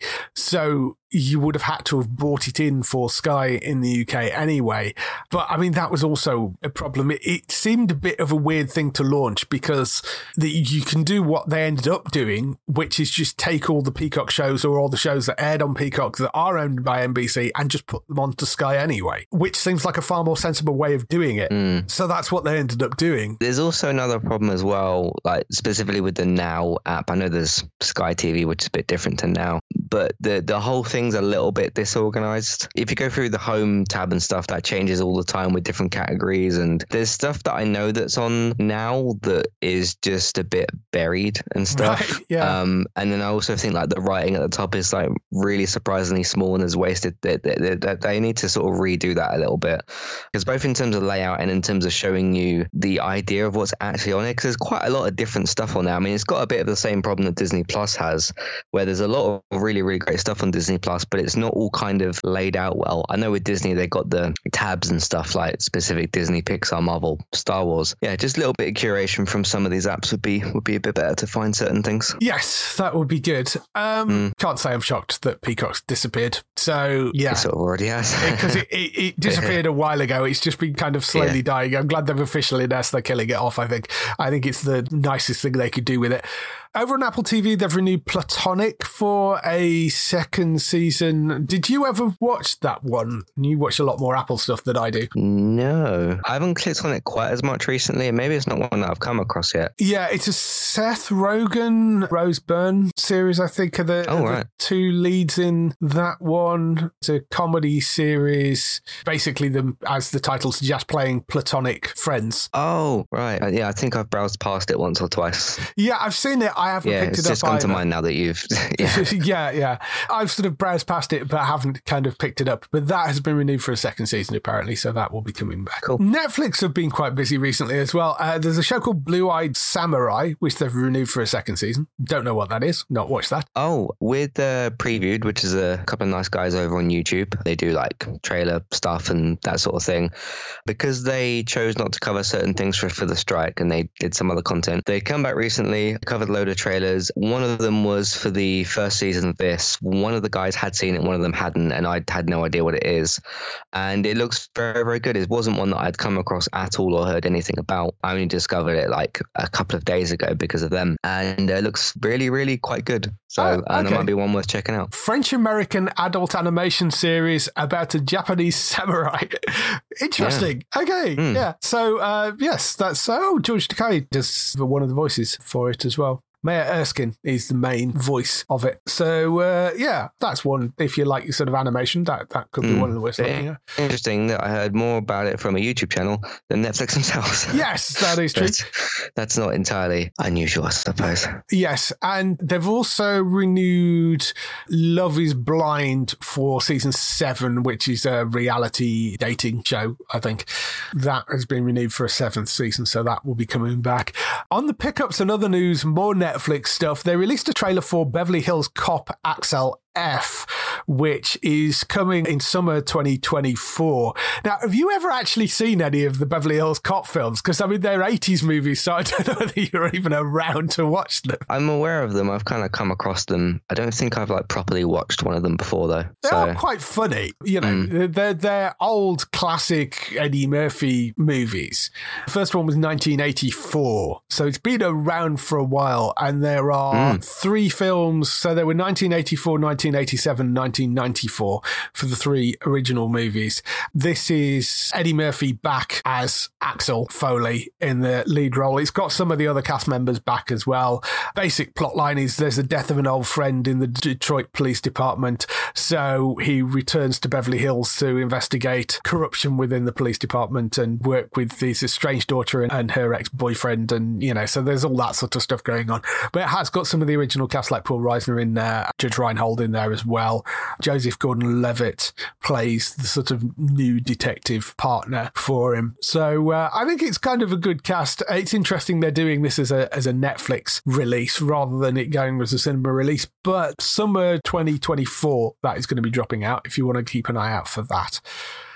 So you would have had to have bought it in for Sky in the U K anyway. But I mean, that was also a problem. It, it seemed a bit of a weird thing to launch because the, you can do what they ended up doing, which is just take all the Peacock shows or all the shows that aired on Peacock that are owned by N B C and just put them onto Sky anyway, which seems like a far more sensible way of doing it. Mm. So that's what they ended up doing. There's also another problem as well, like specifically with the Now app. I know there's Sky T V, which is a bit different to Now, but the, the whole thing's a little bit disorganized. If you go through the home tab and stuff, that changes all the time with different categories. And there's stuff that I know that's on Now that is just a bit buried and stuff. Right, yeah. Um, and then I also think like the writing at the top is like really surprisingly small and is wasted. They, they, they, they need to sort of redo that a little bit, because both in terms of layout and in terms of showing you the idea of what's actually on it, because there's quite a lot of different stuff on there. I mean, it's got a bit of the same problem that Disney Plus has, where there's a lot of really, really great stuff on Disney Plus, but it's not all kind of laid out well. I know with Disney, they got the tabs and stuff like specific Disney, Pixar, Marvel, Star Wars. Yeah, just a little bit of curation from some of these apps would be would be a bit better to find certain things. Yes, that would be good. Um, mm. Can't say I'm shocked that Peacock's disappeared. So, yeah. It sort of already has. Because it, it, it disappeared a while ago. It's just been kind of slowly yeah. dying. I'm glad they've officially announced they're killing it off, I think. I think it's the nicest thing they could do with it. Over on Apple T V, they've renewed Platonic for a second season. Did you ever watch that one? You watch a lot more Apple stuff than I do. No. I haven't clicked on it quite as much recently, and maybe it's not one that I've come across yet. Yeah, it's a Seth Rogen, Rose Byrne series, I think, are the, oh, are right. the two leads in that one. It's a comedy series. Basically, them, as the title suggests, playing platonic friends. Oh, right. Uh, yeah, I think I've browsed past it once or twice. Yeah, I've seen it. I haven't yeah, picked it up. It's just come either. to mind now that you've... yeah. yeah, yeah. I've sort of browsed past it, but haven't kind of picked it up. But that has been renewed for a second season, apparently, so that will be coming back. Cool. Netflix have been quite busy recently as well. Uh, there's a show called Blue-Eyed Samurai, which they've renewed for a second season. Don't know what that is. Not watched that. Oh, with uh, Previewed, which is a couple of nice guys over on YouTube. They do like trailer stuff and that sort of thing. Because they chose not to cover certain things for, for the strike, and they did some other content. They come back recently, covered a load of trailers. One of them was for the first season of this. One of the guys had seen it, one of them hadn't, and I had no idea what it is. And it looks very, very good. It wasn't one that I'd come across at all or heard anything about. I only discovered it like a couple of days ago because of them. And it looks really, really quite good. So oh, okay. uh, that might be one worth checking out. French-American adult animation series about a Japanese samurai. Interesting. Yeah. Okay. Mm. Yeah. So, uh, yes, that's... Oh, George Takei does one of the voices for it as well. Maya Erskine is the main voice of it. So, uh, yeah, that's one. If you like sort of animation, that, that could be mm. one of the worth looking at. Interesting that I heard more about it from a YouTube channel than Netflix themselves. Yes, that is true. that's, that's not entirely unusual, I suppose. Yes, and they've also renewed Love is Blind for season seven, which is a reality dating show, I think. That has been renewed for a seventh season, so that will be coming back. On the pickups and other news, more Netflix Netflix stuff. They released a trailer for Beverly Hills Cop Axel F, which is coming in summer twenty twenty-four. Now, have you ever actually seen any of the Beverly Hills Cop films? Because, I mean, they're eighties movies, so I don't know whether you're even around to watch them. I'm aware of them. I've kind of come across them. I don't think I've, like, properly watched one of them before, though. They're so. quite funny. You know, Mm. they're, they're old, classic Eddie Murphy movies. The first one was nineteen eighty-four, so it's been around for a while, and there are mm. three films. So there were nineteen eighty-four, nineteen eighty-seven, nineteen ninety-four for the three original movies. This is Eddie Murphy back as Axel Foley in the lead role. It's got some of the other cast members back as well. Basic plot line is there's the death of an old friend in the Detroit Police Department, so he returns to Beverly Hills to investigate corruption within the police department and work with his estranged daughter and, and her ex-boyfriend, and you know, so there's all that sort of stuff going on. But it has got some of the original cast like Paul Reisner in there, Judge Reinhold in there as well. Joseph Gordon-Levitt plays the sort of new detective partner for him. So uh, I think it's kind of a good cast. It's interesting they're doing this as a as a Netflix release rather than it going as a cinema release. But summer twenty twenty-four, that is going to be dropping out if you want to keep an eye out for that.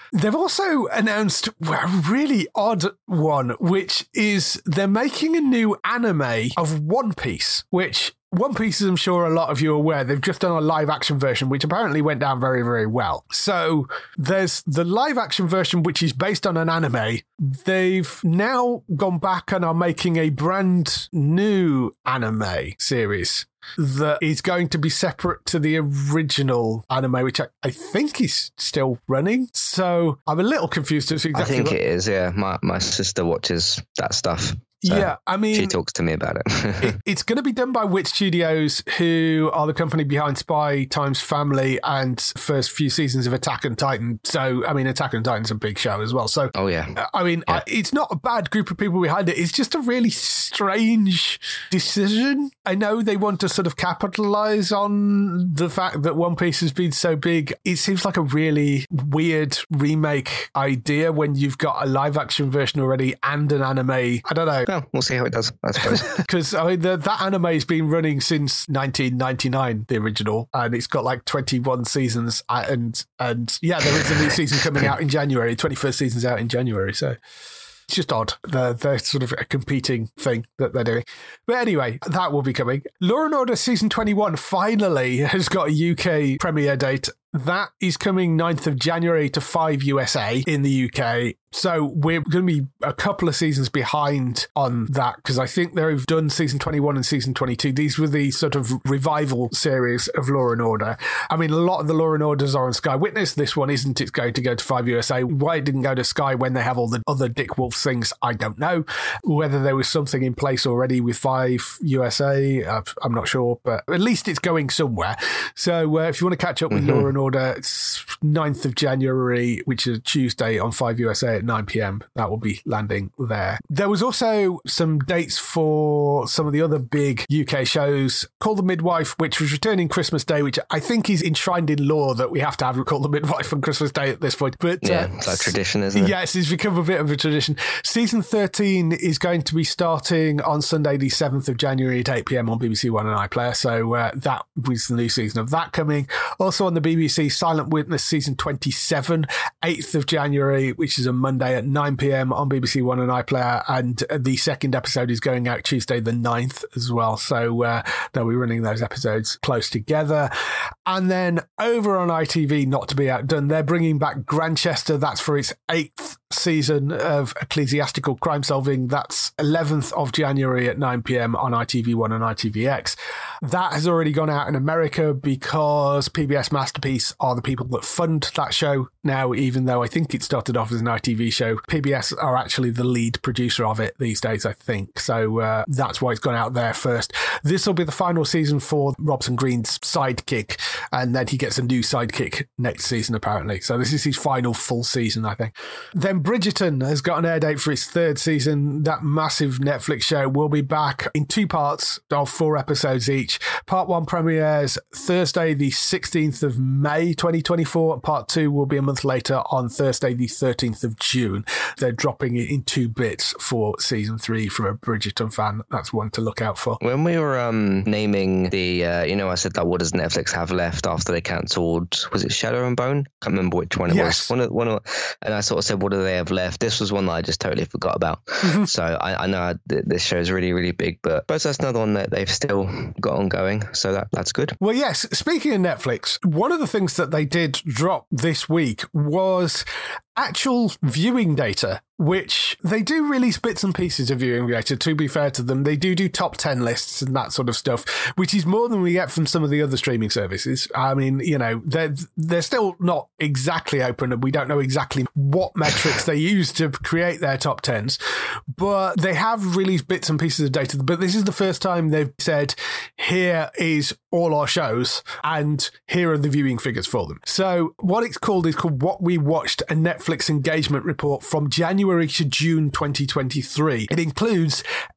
They've also announced well, a really odd one, which is they're making a new anime of One Piece, which One Piece, as I'm sure a lot of you are aware, they've just done a live action version, which apparently went down very, very well. So there's the live action version, which is based on an anime. They've now gone back and are making a brand new anime series that is going to be separate to the original anime, which I, I think is still running. So I'm a little confused as to exactly I think what... it is, yeah. My my sister watches that stuff. So yeah, I mean... She talks to me about it. it it's going to be done by Wit Studios, who are the company behind Spy Times Family and first few seasons of Attack on Titan. So, I mean, Attack on Titan's a big show as well. So, oh, yeah. I mean, yeah. I, it's not a bad group of people behind it. It's just a really strange decision. I know they want to sort of capitalize on the fact that One Piece has been so big. It seems like a really weird remake idea when you've got a live action version already and an anime. I don't know. Well, we'll see how it does, I suppose. Because I mean, the, that anime has been running since nineteen ninety-nine, the original, and it's got like twenty-one seasons. And and yeah, there is a new season coming out in January. twenty-first season's out in January, so it's just odd. They're, they're sort of a competing thing that they're doing. But anyway, that will be coming. Law and Order Season twenty-one finally has got a U K premiere date. That is coming ninth of January to five U S A in the U K. So we're going to be a couple of seasons behind on that because I think they've done season twenty-one and season twenty-two. These were the sort of revival series of Law and Order. I mean, a lot of the Law and Orders are on Sky Witness. This one isn't. It's going to go to five U S A. Why it didn't go to Sky when they have all the other Dick Wolf things, I don't know. Whether there was something in place already with five U S A, I'm not sure, but at least it's going somewhere. So uh, if you want to catch up with mm-hmm. Law and Order, it's ninth of January, which is a Tuesday on five U S A at nine p.m. That will be landing there. There was also some dates for some of the other big U K shows. Call the Midwife, which was returning Christmas Day, which I think is enshrined in law that we have to have Call the Midwife on Christmas Day at this point. But yeah, uh, it's like tradition, isn't it? Yes, it's become a bit of a tradition. Season thirteen is going to be starting on Sunday, the seventh of January at eight p.m. on B B C One and iPlayer. So uh, that was the new season of that coming. Also on the B B C, Silent Witness season twenty-seven, eighth of January, which is a Monday at nine p.m. on B B C One and iPlayer, and the second episode is going out Tuesday the ninth as well, so uh, they'll be running those episodes close together. And then over on I T V, not to be outdone, they're bringing back Grantchester. That's for its eighth season of ecclesiastical crime solving. That's eleventh of January at nine p.m. on I T V One and I T V X. That has already gone out in America because P B S Masterpiece are the people that fund that show now, even though I think it started off as an I T V show. P B S are actually the lead producer of it these days, I think. So uh, that's why it's gone out there first. This will be the final season for Robson Green's sidekick, and then he gets a new sidekick next season, apparently. So this is his final full season, I think. Then Bridgerton has got an air date for its third season. That massive Netflix show will be back in two parts of four episodes each. Part one premieres Thursday, the sixteenth of May, twenty twenty-four. Part two will be a month later on Thursday, the thirteenth of June. They're dropping it in two bits for season three for a Bridgerton fan. That's one to look out for. When we were um, naming the, uh, you know, I said that what does Netflix have left after they cancelled, was it Shadow and Bone? I can't remember which one it yes. was. One of, one of, and I sort of said, what do they have left? This was one that I just totally forgot about. Mm-hmm. So I, I know I, this show is really, really big, but but that's another one that they've still got ongoing. So that that's good. Well, yes. Speaking of Netflix, one of the things that they did drop this week was actual viewing data, which they do release bits and pieces of viewing data, to be fair to them. They do do top ten lists and that sort of stuff, which is more than we get from some of the other streaming services. I mean, you know, they're, they're still not exactly open, and we don't know exactly what metrics they use to create their top tens, but they have released bits and pieces of data. But this is the first time they've said, here is all our shows, and here are the viewing figures for them. So what it's called is called What We Watched, a Netflix engagement report from January to June twenty twenty-three. It includes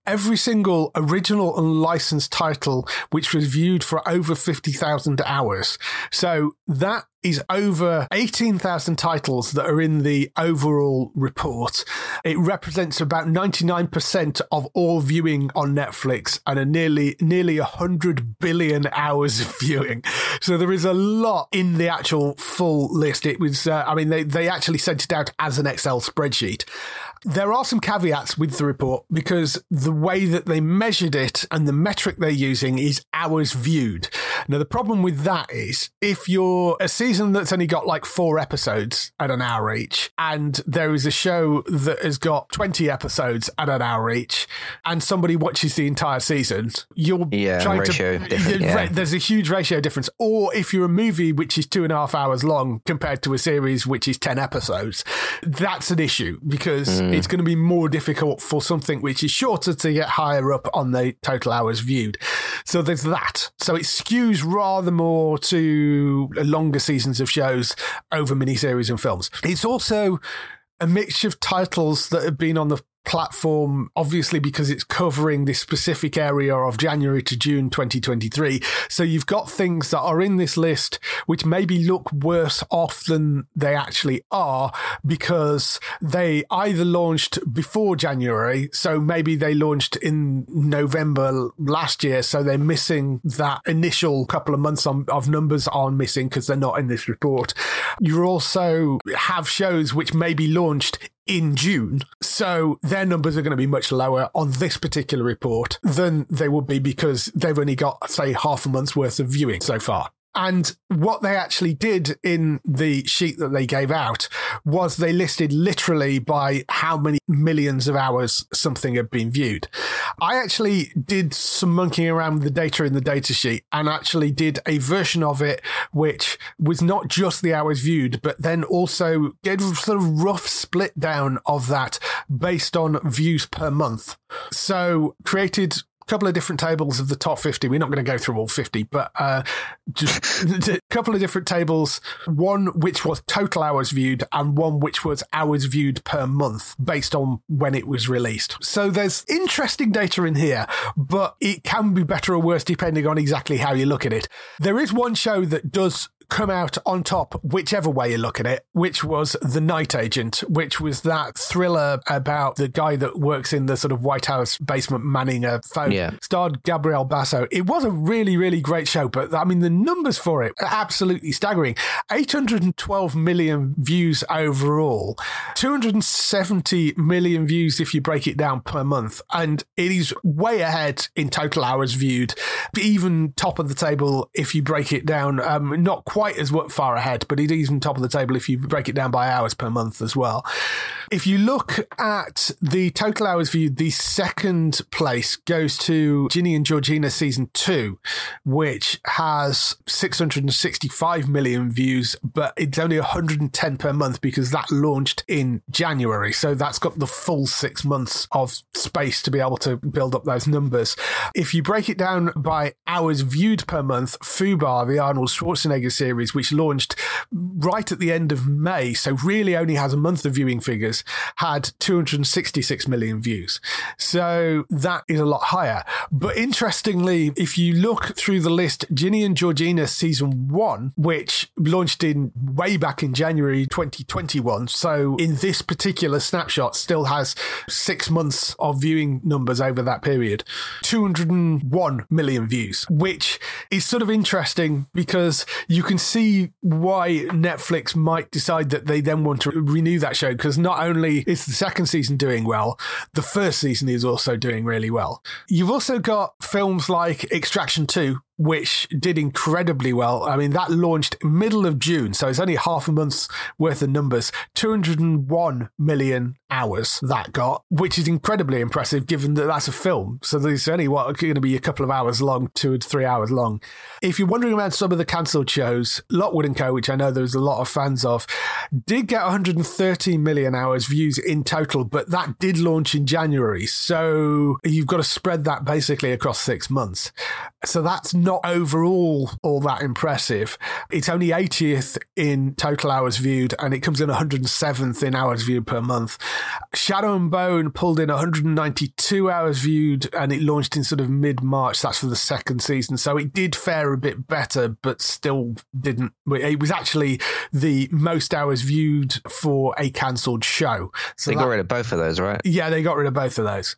every single original and licensed title which was viewed for over fifty thousand hours. So that is over eighteen thousand titles that are in the overall report. It represents about ninety-nine percent of all viewing on Netflix and a nearly nearly one hundred billion hours of viewing. So there is a lot in the actual full list. It was, uh, I mean, they, they actually sent it out as an Excel spreadsheet. There are some caveats with the report because the way that they measured it and the metric they're using is hours viewed. Now, the problem with that is if you're a season that's only got like four episodes at an hour each, and there is a show that has got twenty episodes at an hour each, and somebody watches the entire season, you're yeah, trying ratio to... different, yeah. There's a huge ratio difference. Or if you're a movie which is two and a half hours long compared to a series which is ten episodes, that's an issue because mm. it's going to be more difficult for something which is shorter to get higher up on the total hours viewed. So there's that. So it skews rather more to longer seasons of shows over miniseries and films. It's also a mixture of titles that have been on the platform, obviously because it's covering this specific area of January to June twenty twenty-three. So you've got things that are in this list which maybe look worse off than they actually are because they either launched before January, so maybe they launched in November last year, so they're missing that initial couple of months on, of numbers are missing because they're not in this report. You also have shows which maybe launched in June, so their numbers are going to be much lower on this particular report than they would be because they've only got, say, half a month's worth of viewing so far. And what they actually did in the sheet that they gave out was they listed literally by how many millions of hours something had been viewed. I actually did some monkeying around with the data in the data sheet and actually did a version of it which was not just the hours viewed, but then also gave a sort of rough split down of that based on views per month. So created couple of different tables of the top fifty. We're not going to go through all fifty, but uh, just a couple of different tables. One which was total hours viewed and one which was hours viewed per month based on when it was released. So there's interesting data in here, but it can be better or worse depending on exactly how you look at it. There is one show that does come out on top, whichever way you look at it, which was The Night Agent, which was that thriller about the guy that works in the sort of White House basement manning a phone. Yeah. Starred Gabriel Basso. It was a really, really great show, but I mean, the numbers for it are absolutely staggering. eight hundred twelve million views overall, two hundred seventy million views if you break it down per month, and it is way ahead in total hours viewed, even top of the table if you break it down, um, not quite Quite as far ahead, but it is on top of the table if you break it down by hours per month as well. If you look at the total hours viewed, the second place goes to Ginny and Georgina season two, which has six hundred sixty-five million views, but it's only one hundred ten per month because that launched in January. So that's got the full six months of space to be able to build up those numbers. If you break it down by hours viewed per month, Fubar, the Arnold Schwarzenegger series, which launched right at the end of May, so really only has a month of viewing figures, had two hundred sixty-six million views. So that is a lot higher. But interestingly, if you look through the list, Ginny and Georgina season one, which launched in way back in January twenty twenty-one, so in this particular snapshot still has six months of viewing numbers over that period, two hundred one million views, which is sort of interesting because you can see why Netflix might decide that they then want to renew that show, because not only is the second season doing well, the first season is also doing really well. You've also got films like Extraction two, which did incredibly well. I mean, that launched middle of June, so it's only half a month's worth of numbers. two hundred one million hours that got, which is incredibly impressive given that that's a film. So there's only, what, going to be a couple of hours long, two to three hours long. If you're wondering about some of the cancelled shows, Lockwood and Co., which I know there's a lot of fans of, did get one hundred thirty million hours views in total, but that did launch in January. So you've got to spread that basically across six months. So that's not overall all that impressive. It's only eightieth in total hours viewed, and it comes in one hundred seventh in hours viewed per month. Shadow and Bone pulled in one hundred ninety-two hours viewed, and it launched in sort of mid-March. That's for the second season. So it did fare a bit better, but still didn't. It was actually the most hours viewed for a cancelled show. So they that, got rid of both of those, right? Yeah, they got rid of both of those.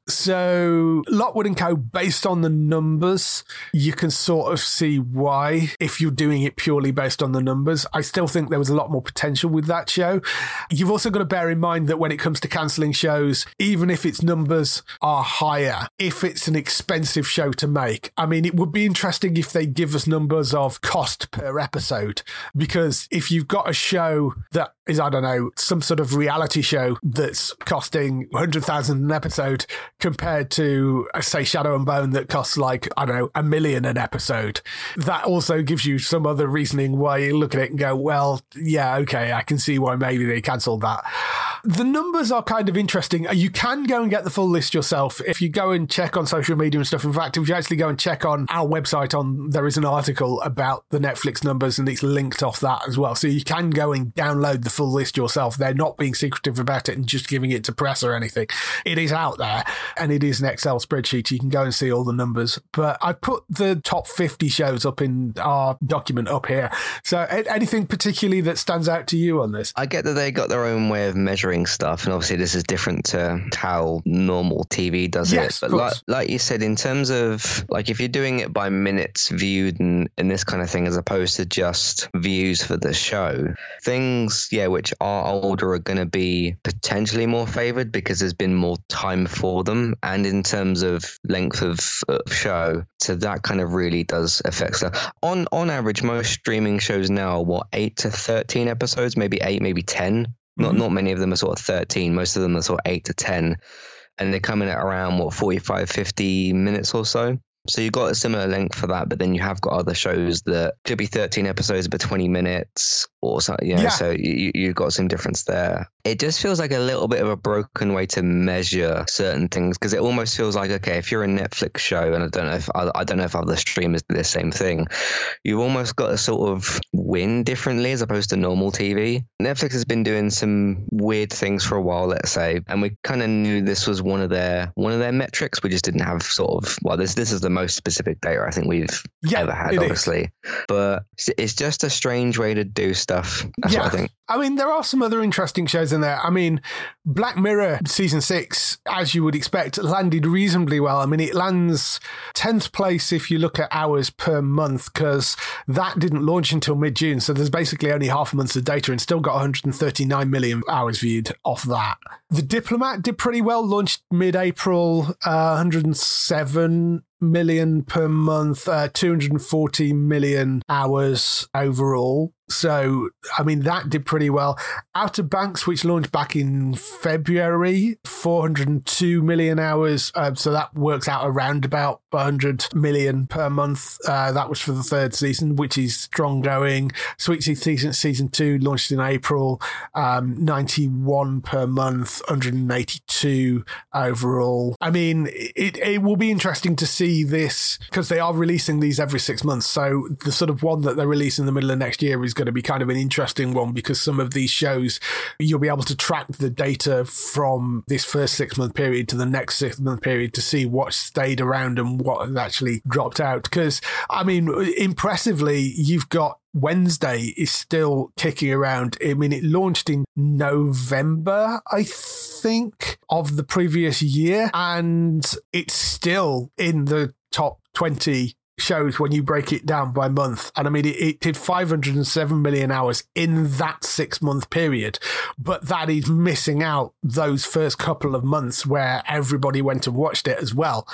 So Lockwood and Co, based on the numbers, you can sort of see why, if you're doing it purely based on the numbers. I still think there was a lot more potential with that show. You've also got to bear in mind that when it comes to cancelling shows, even if its numbers are higher, if it's an expensive show to make, I mean, it would be interesting if they give us numbers of cost per episode, because if you've got a show that is, I don't know, some sort of reality show that's costing one hundred thousand an episode compared to, say, Shadow and Bone that costs like, I don't know, a million an episode, that also gives you some other reasoning why you look at it and go, well, yeah, okay, I can see why maybe they cancelled that. The numbers are kind of interesting. You can go and get the full list yourself if you go and check on social media and stuff. In fact, if you actually go and check on our website, on there is an article about the Netflix numbers, and it's linked off that as well. So you can go and download the full list yourself. They're not being secretive about it and just giving it to press or anything. It is out there, and it is an Excel spreadsheet. You can go and see all the numbers. But I put the top fifty shows up in our document up here. So anything particularly that stands out to you on this? I get that they got their own way of measuring stuff, and obviously this is different to how normal T V does yes, it. But like, like you said, in terms of like if you're doing it by minutes viewed and, and this kind of thing, as opposed to just views for the show, things, yeah, which are older are going to be potentially more favored because there's been more time for them. And in terms of length of, of show, so that kind of really does affect stuff. On on average, most streaming shows now are what, eight to thirteen episodes, maybe eight, maybe ten. Not mm-hmm. not many of them are sort of thirteen. Most of them are sort of eight to ten. And they're coming at around, what, forty-five, fifty minutes or so. So you've got a similar length for that, but then you have got other shows that could be thirteen episodes but twenty minutes or something. You know, yeah. So you, you've got some difference there. It just feels like a little bit of a broken way to measure certain things, because it almost feels like, okay, if you're a Netflix show, and I don't know if I, I don't know if other streamers do the same thing, you've almost got to sort of win differently as opposed to normal T V. Netflix has been doing some weird things for a while, let's say, and we kind of knew this was one of their one of their metrics. We just didn't have sort of, well, this this is the most specific data I think we've yeah, ever had, obviously. Is. But it's just a strange way to do stuff. That's yeah. what I think. I mean, there are some other interesting shows in there. I mean, Black Mirror season six, as you would expect, landed reasonably well. I mean, it lands tenth place if you look at hours per month, because that didn't launch until mid-June. So there's basically only half a month's of data and still got one hundred thirty-nine million hours viewed off that. The Diplomat did pretty well, launched mid-April, uh, one hundred seven million per month, uh, two hundred forty million hours overall. So, I mean, that did pretty well. Outer Banks, which launched back in February, four hundred two million hours. Uh, so that works out around about one hundred million per month. Uh, that was for the third season, which is strong going. Sweet Season Season two launched in April, um, ninety-one per month, one hundred eighty-two overall. I mean, it, it will be interesting to see this, because they are releasing these every six months. So the sort of one that they release in the middle of next year is going to be kind of an interesting one, because some of these shows, you'll be able to track the data from this first six month period to the next six month period to see what stayed around and what has actually dropped out. Because, I mean, impressively, you've got Wednesday is still kicking around. I mean, it launched in November, I think, of the previous year, and it's still in the top twenty shows when you break it down by month. And I mean, it, it did five hundred seven million hours in that six month period, but that is missing out those first couple of months where everybody went and watched it as well.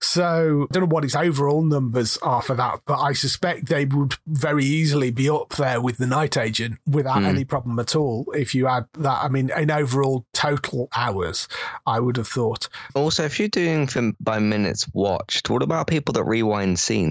So I don't know what its overall numbers are for that, but I suspect they would very easily be up there with The Night Agent without mm. any problem at all if you add that. I mean, in overall total hours, I would have thought. Also, if you're doing them by minutes watched, what about people that rewind scenes?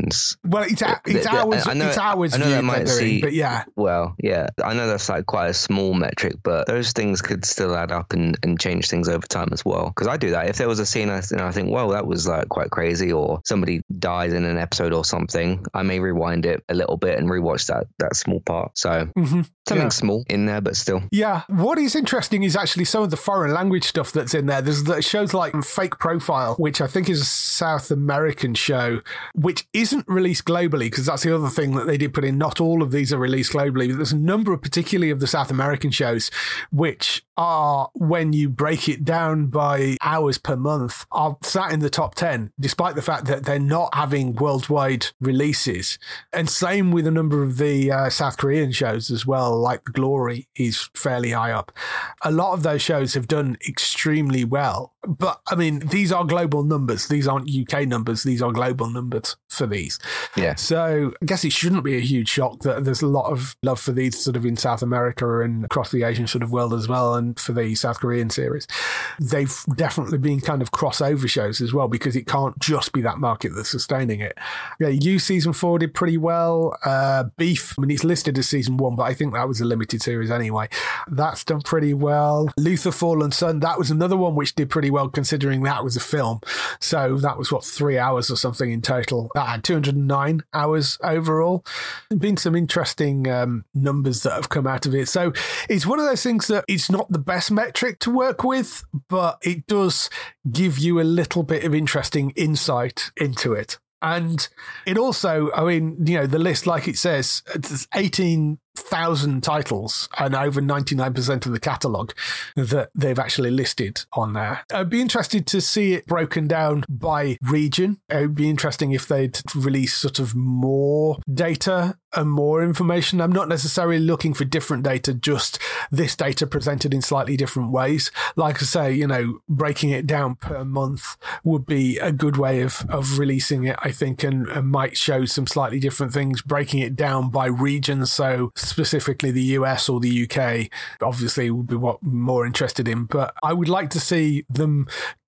depends. Well, it's, a, it's The- the- hours. I know- it's hours. I know that viewed might that they're in, see- but yeah. Well, yeah, I know that's like quite a small metric, but those things could still add up and, and change things over time as well. Because I do that. If there was a scene I, and I think, well, that was like quite crazy, or somebody dies in an episode or something, I may rewind it a little bit and rewatch that that small part. So Mm-hmm. something Yeah. small in there, but still. Yeah, what is interesting is actually some of the foreign language stuff that's in there. There's the shows like Fake Profile, which I think is a South American show, which isn't released globally, because that's the other thing that they did put in. Not all of these are released globally, but there's a number of, particularly of the South American shows, which are, when you break it down by hours per month, are sat in the top ten, despite the fact that they're not having worldwide releases. And same with a number of the uh, South Korean shows as well, like The Glory is fairly high up. A lot of those shows have done extremely well. But, I mean, these are global numbers. These aren't U K numbers. These are global numbers for these. Yeah. So I guess it shouldn't be a huge shock that there's a lot of love for these sort of in South America and across the Asian sort of world as well, and for the South Korean series. They've definitely been kind of crossover shows as well, because it can't just be that market that's sustaining it. Yeah, You season four did pretty well. Uh, Beef, I mean, it's listed as season one, but I think that was a limited series anyway. That's done pretty well. Luther Fallen Sun, that was another one which did pretty well, considering that was a film. So that was, what, three hours or something in total. That had two hundred nine hours overall. There's been some interesting um, numbers that have come out of it. So it's one of those things that it's not the best metric to work with, but it does give you a little bit of interesting insight into it. And it also, I mean, you know, the list, like it says, it's eighteen thousand titles and over ninety-nine percent of the catalogue that they've actually listed on there. I'd be interested to see it broken down by region. It would be interesting if they'd release sort of more data and more information. I'm not necessarily looking for different data, just this data presented in slightly different ways. Like I say, you know, breaking it down per month would be a good way of, of releasing it, I think, and, and might show some slightly different things. Breaking it down by region, so specifically the U S or the U K, obviously would be what I'm more interested in. But I would like to see them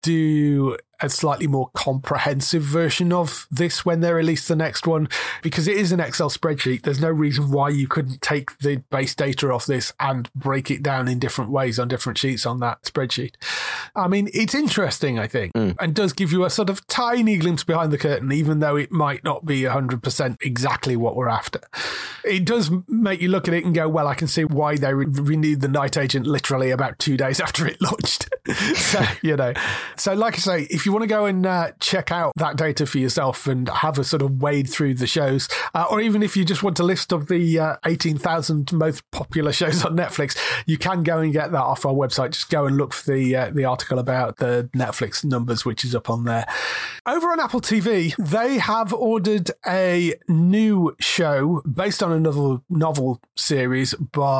do a slightly more comprehensive version of this when they release the next one, because it is an Excel spreadsheet. There's no reason why you couldn't take the base data off this and break it down in different ways on different sheets on that spreadsheet. I mean, it's interesting, I think, mm. and does give you a sort of tiny glimpse behind the curtain, even though it might not be one hundred percent exactly what we're after. It does make you look at it and go, well, I can see why they re- renewed The Night Agent literally about two days after it launched. So, you know, so like I say, if you want to go and uh, check out that data for yourself and have a sort of wade through the shows, uh, or even if you just want a list of the uh, eighteen thousand most popular shows on Netflix, you can go and get that off our website. Just go and look for the uh, the article about the Netflix numbers, which is up on there. Over on Apple T V, they have ordered a new show based on a novel, novel series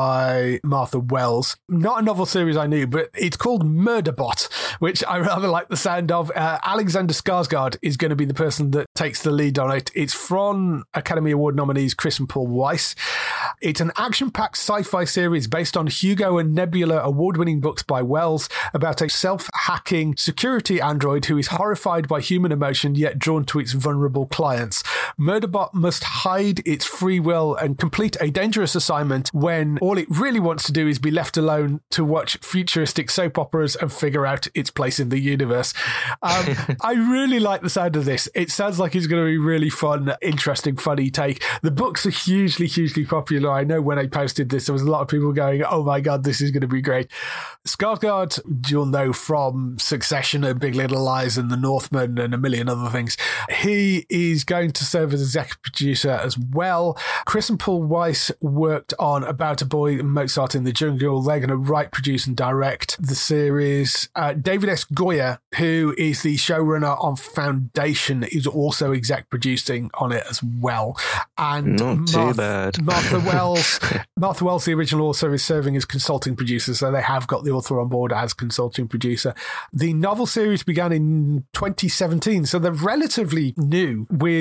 by Martha Wells. Not a novel series I knew, but it's called Murderbot, which I rather like the sound of. Uh, Alexander Skarsgård is going to be the person that takes the lead on it. It's from Academy Award nominees Chris and Paul Weiss. It's an action-packed sci-fi series based on Hugo and Nebula award-winning books by Wells about a self-hacking security android who is horrified by human emotion yet drawn to its vulnerable clients. Murderbot must hide its free will and complete a dangerous assignment when all it really wants to do is be left alone to watch futuristic soap operas and figure out its place in the universe. Um, I really like the sound of this. It sounds like it's going to be really fun, interesting, funny take. The books are hugely, hugely popular. I know when I posted this, there was a lot of people going, oh my God, this is going to be great. Skarsgård, you'll know from Succession and Big Little Lies and The Northman and a million other things. He is going to serve as executive producer as well. Chris and Paul Weiss worked on About a Boy and Mozart in the Jungle. They're going to write, produce and direct the series. Uh, David S. Goyer, who is the showrunner on Foundation, is also exec producing on it as well. And Not too Martha, bad. Martha Wells, Martha Wells, the original author, is serving as consulting producer, so they have got the author on board as consulting producer. The novel series began in twenty seventeen, so they're relatively new, with a novel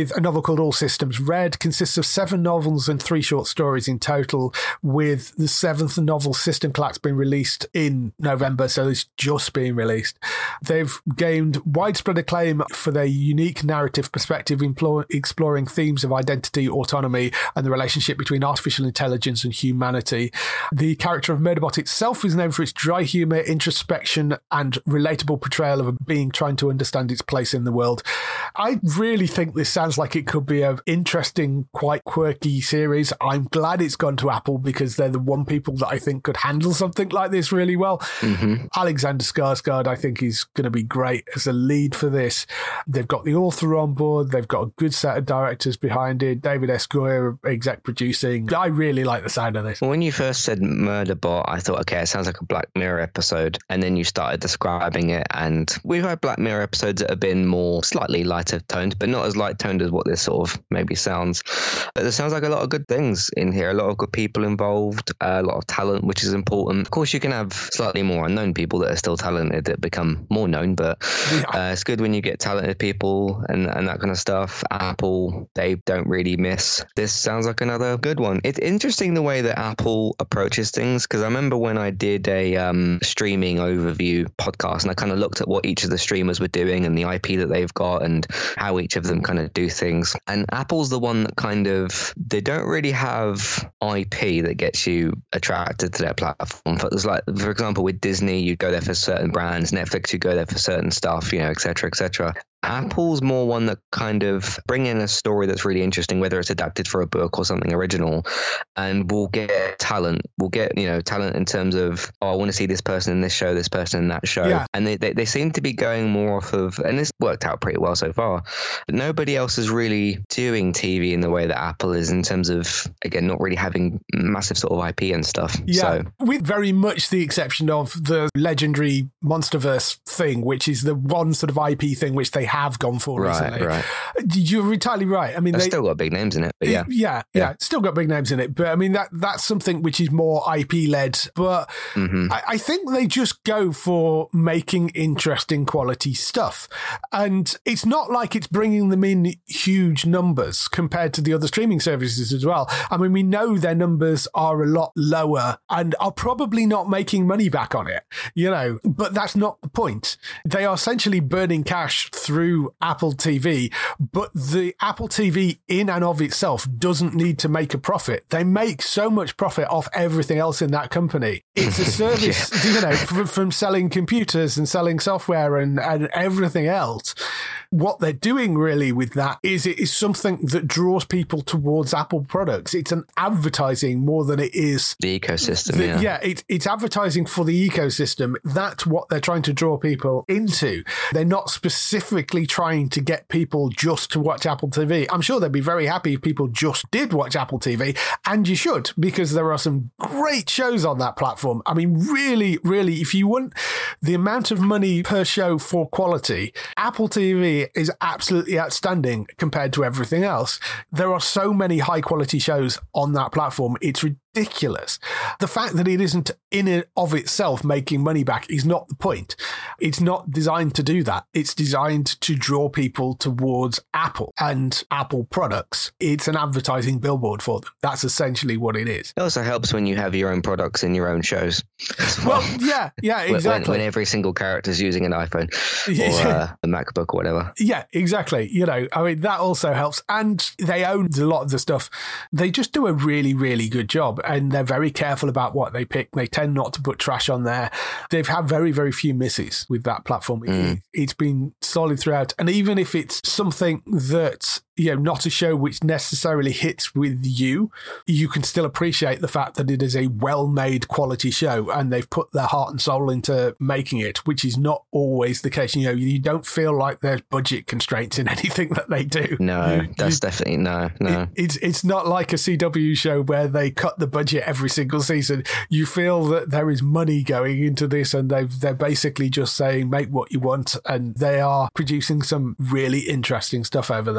called All Systems Red, consists of seven novels and three short stories in total, with the seventh novel, System Collapse, being released in November, so it's just being released. They've gained widespread acclaim for their unique narrative perspective, implore, exploring themes of identity, autonomy, and the relationship between artificial intelligence and humanity. The character of Murderbot itself is known for its dry humour, introspection, and relatable portrayal of a being trying to understand its place in the world. I really think this sounds like it could be an interesting, quite quirky series. I'm glad it's gone to Apple because they're the one people that I think could handle something like this really well. Mm-hmm. Alexander Skarsgård, I think, is going to be great as a lead for this. They've got the author on board. They've got a good set of directors behind it. David S. Goyer, exec producing. I really like the sound of this. When you first said Murderbot, I thought, okay, it sounds like a Black Mirror episode. And then you started describing it. And we've had Black Mirror episodes that have been more slightly lighter toned, but not as light toned as what this sort of maybe sounds. But there sounds like a lot of good things in here, a lot of good people involved, uh, a lot of talent, which is important. Of course, you can have slightly more unknown people that are still talented that become more known, but uh, it's good when you get talented people and, and that kind of stuff. Apple, they don't really miss. This sounds like another good one. It's interesting the way that Apple approaches things, because I remember when I did a um, streaming overview podcast and I kind of looked at what each of the streamers were doing and the I P that they've got and how each of them kind of do things. And Apple's the one that kind of, they don't really have I P that gets you attracted to their platform. But there's like, for example, with Disney, you go there for certain brands, Netflix, you go there for certain stuff, you know, et cetera, et cetera. Apple's more one that kind of bring in a story that's really interesting, whether it's adapted for a book or something original, and we'll get talent. We'll get, you know, talent in terms of, oh, I want to see this person in this show, this person in that show. Yeah. And they, they, they seem to be going more off of, and it's worked out pretty well so far, but nobody else is really doing T V in the way that Apple is in terms of, again, not really having massive sort of I P and stuff. Yeah, so. With very much the exception of the legendary Monsterverse thing, which is the one sort of I P thing which they have gone for right, recently. Right. You're entirely right. I mean, they've they still got big names in it, but yeah. yeah. Yeah, yeah, still got big names in it. But I mean, that that's something which is more I P led. But mm-hmm. I, I think they just go for making interesting quality stuff. And it's not like it's bringing them in huge numbers compared to the other streaming services as well. I mean, we know their numbers are a lot lower and are probably not making money back on it, you know, but that's not the point. They are essentially burning cash through Apple T V, but the Apple T V in and of itself doesn't need to make a profit. They make so much profit off everything else in that company. It's a service, yeah. you know, from, from selling computers and selling software and, and everything else. What they're doing really with that is it is something that draws people towards Apple products. It's an advertising more than it is the ecosystem. The, yeah, yeah it, it's advertising for the ecosystem. That's what they're trying to draw people into. They're not specifically trying to get people just to watch Apple T V. I'm sure they'd be very happy if people just did watch Apple T V, and you should, because there are some great shows on that platform. I mean, really, really, if you want the amount of money per show for quality, Apple T V is absolutely outstanding compared to everything else. There are so many high quality shows on that platform. It's ridiculous. The fact that it isn't in and of itself making money back is not the point. It's not designed to do that. It's designed to draw people towards Apple and Apple products. It's an advertising billboard for them. That's essentially what it is. It also helps when you have your own products in your own shows. Well, well yeah, yeah, exactly. When, when every single character is using an iPhone or uh, a MacBook or whatever. Yeah, exactly. You know, I mean, that also helps. And they own a lot of the stuff. They just do a really, really good job. And they're very careful about what they pick. They tend not to put trash on there. They've had very, very few misses with that platform. Mm. It, it's been solid throughout. And even if it's something that, you know, not a show which necessarily hits with you, you can still appreciate the fact that it is a well-made quality show and they've put their heart and soul into making it, which is not always the case. You know, you don't feel like there's budget constraints in anything that they do. No, you, that's you, definitely no, no. It, it's it's not like a C W show where they cut the budget every single season. You feel that there is money going into this and they've, they're basically just saying, make what you want. And they are producing some really interesting stuff over there. So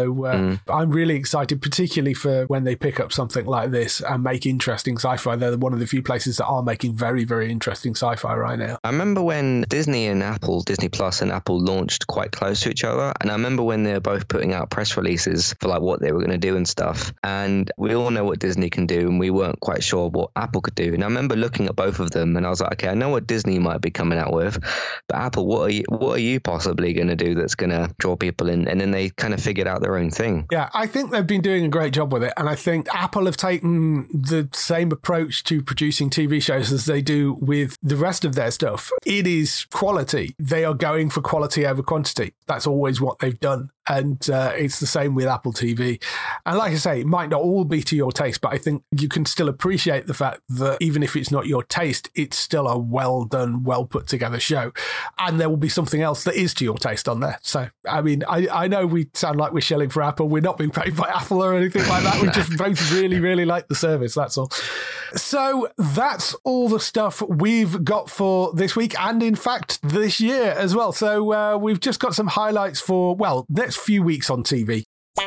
So uh, mm. I'm really excited, particularly for when they pick up something like this and make interesting sci-fi. They're one of the few places that are making very, very interesting sci-fi right now. I remember when Disney and Apple, Disney Plus and Apple launched quite close to each other. And I remember when they were both putting out press releases for like what they were going to do and stuff. And we all know what Disney can do, and we weren't quite sure what Apple could do. And I remember looking at both of them and I was like, okay, I know what Disney might be coming out with, but Apple, what are you, what are you possibly going to do that's going to draw people in? And then they kind of figured out their own thing. Yeah, I think they've been doing a great job with it. And I think Apple have taken the same approach to producing T V shows as they do with the rest of their stuff. It is quality. They are going for quality over quantity. That's always what they've done. And uh, it's the same with Apple T V. And like I say, it might not all be to your taste, but I think you can still appreciate the fact that even if it's not your taste, it's still a well done, well put together show. And there will be something else that is to your taste on there. So, I mean, I, I know we sound like we're shelling for Apple. We're not being paid by Apple or anything like that. We just both really, really like the service. That's all. So that's all the stuff we've got for this week. And in fact, this year as well. So uh, we've just got some highlights for, well, next few weeks on T V.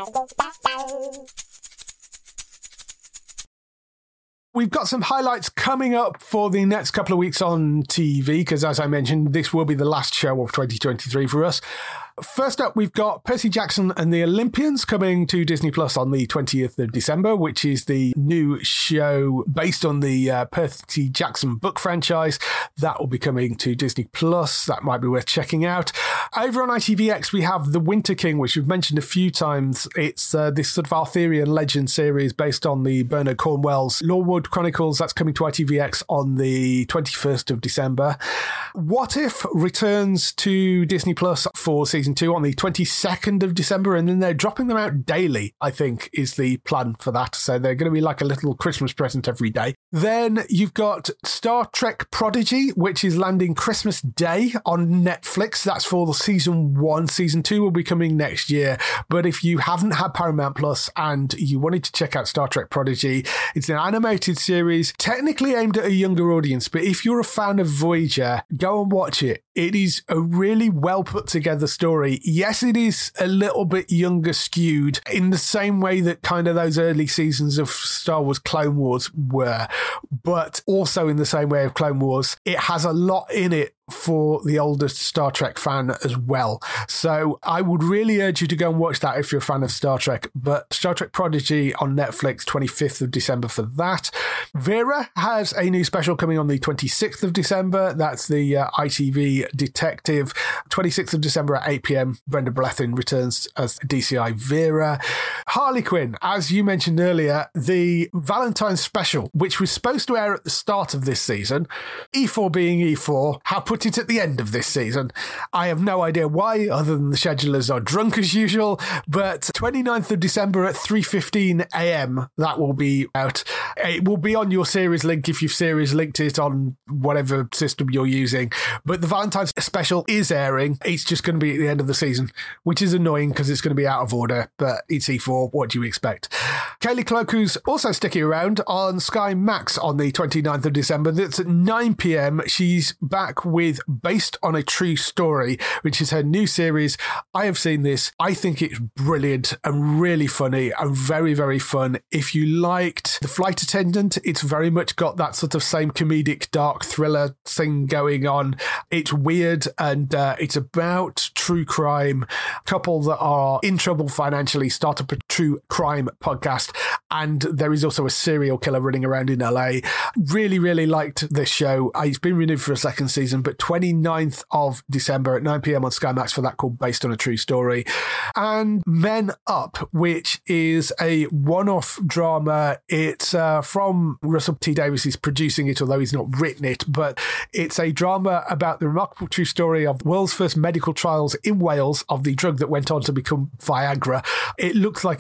We've got some highlights coming up for the next couple of weeks on T V, because as I mentioned, this will be the last show of twenty twenty-three for us. First up, we've got Percy Jackson and the Olympians coming to Disney Plus on the twentieth of December, which is the new show based on the uh, Percy Jackson book franchise. That will be coming to Disney Plus. That might be worth checking out. Over on I T V X, we have The Winter King, which we've mentioned a few times. It's uh, this sort of Arthurian legend series based on the Bernard Cornwell's Lorewood Chronicles. That's coming to I T V X on the twenty-first of December. What If returns to Disney Plus for season two on the twenty-second of December, and then they're dropping them out daily, I think, is the plan for that. So they're going to be like a little Christmas present every day. Then you've got Star Trek Prodigy, which is landing Christmas Day on Netflix. That's for the season one. Season two will be coming next year. But if you haven't had Paramount Plus and you wanted to check out Star Trek Prodigy, it's an animated series, technically aimed at a younger audience. But if you're a fan of Voyager, go and watch it. It is a really well put together story. Yes, it is a little bit younger skewed in the same way that kind of those early seasons of Star Wars Clone Wars were, but also in the same way of Clone Wars, it has a lot in it for the oldest Star Trek fan as well. So I would really urge you to go and watch that if you're a fan of Star Trek. But Star Trek Prodigy on Netflix, twenty-fifth of December for that. Vera has a new special coming on the twenty-sixth of December. That's the uh, I T V detective. twenty-sixth of December at eight p.m. Brenda Blethyn returns as D C I Vera. Harley Quinn, as you mentioned earlier, the Valentine's special, which was supposed to air at the start of this season, E four being E four, have put it at the end of this season. I have no idea why, other than the schedulers are drunk as usual, but twenty-ninth of December at three fifteen a.m. that will be out. It will be on your series link if you've series linked it on whatever system you're using, but the Valentine's special is airing. It's just going to be at the end of the season, which is annoying because it's going to be out of order, but it's E four. What do you expect? Kaylee Cuoco's also sticking around on Sky Max on the twenty-ninth of December. That's at nine p.m. She's back with Based on a True Story, which is her new series. I have seen this. I think it's brilliant and really funny and very, very fun. If you liked The Flight Attendant, it's very much got that sort of same comedic dark thriller thing going on. It's weird and uh, it's about true crime. A couple that are in trouble financially start up a true crime podcast, and there is also a serial killer running around in L A. Really, really liked this show. It's been renewed for a second season, but twenty-ninth of December at nine p.m. on Sky Max for that, called Based on a True Story. And Men Up, which is a one-off drama. It's uh, from Russell T Davies is producing it, although he's not written it, but it's a drama about the remarkable true story of the world's first medical trials in Wales of the drug that went on to become Viagra. It looks like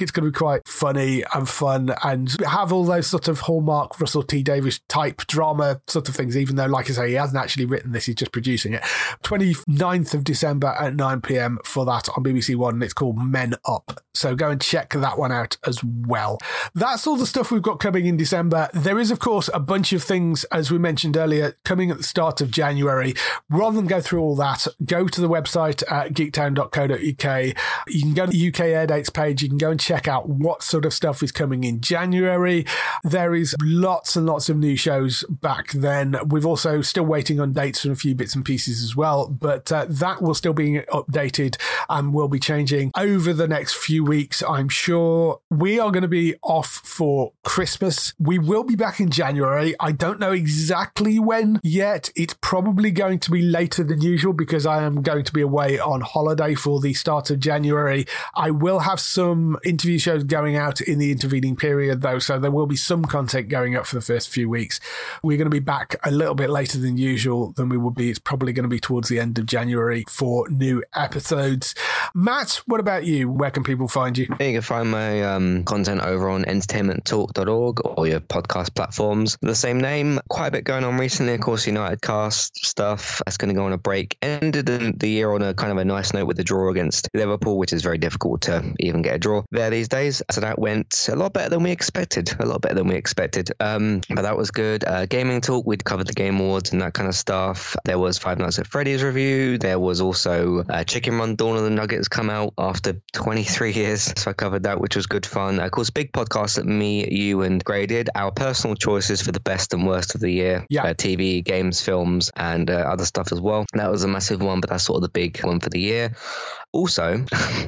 it's going to be quite funny and fun and have all those sort of hallmark Russell T Davies type drama sort of things, even though, like I say, he hasn't actually written this, he's just producing it. twenty-ninth of December at nine p.m. for that on B B C One, and it's called Men Up. So go and check that one out as well. That's all the stuff we've got coming in December. There is, of course, a bunch of things, as we mentioned earlier, coming at the start of January. Rather than go through all that, go to the website at geektown dot co dot uk. You can go to the U K Air Dates page. You can go and check out what sort of stuff is coming in January. There is lots and lots of new shows back then. We've also still waiting on dates from a few bits and pieces as well, but uh, that will still be updated and will be changing over the next few weeks, I'm sure. We are going to be off for Christmas. We will be back in January. I don't know exactly when yet. It's probably going to be later than usual because I am going to be away on holiday for the start of January. I will have some interview shows going out in the intervening period though, so there will be some content going up for the first few weeks. We're going to be back a little bit later than usual than we would be. It's probably going to be towards the end of January for new episodes. Matt, what about you? Where can people find you? You can find my um, content over on entertainment talk dot org or your podcast platforms. The same name. Quite a bit going on recently. Of course, United Cast stuff. That's going to go on a break. Ended the year on a kind of a nice note with the draw against Liverpool, which is very difficult to even get a draw there these days. So that went a lot better than we expected. A lot better than we expected. Um, but that was good. Uh, gaming talk. We'd covered the Game Awards and that kind of stuff. There was Five Nights at Freddy's review. There was also uh, Chicken Run Dawn of the Nuggets come out after twenty-three years. So I covered that, which was good fun. Of course, big podcast that me, you, and Gray did. Our personal choices for the best and worst of the year. Yeah. Uh, T V, games, films, and uh, other stuff as well. That was a massive one, but that's sort of the big one for the year. Also,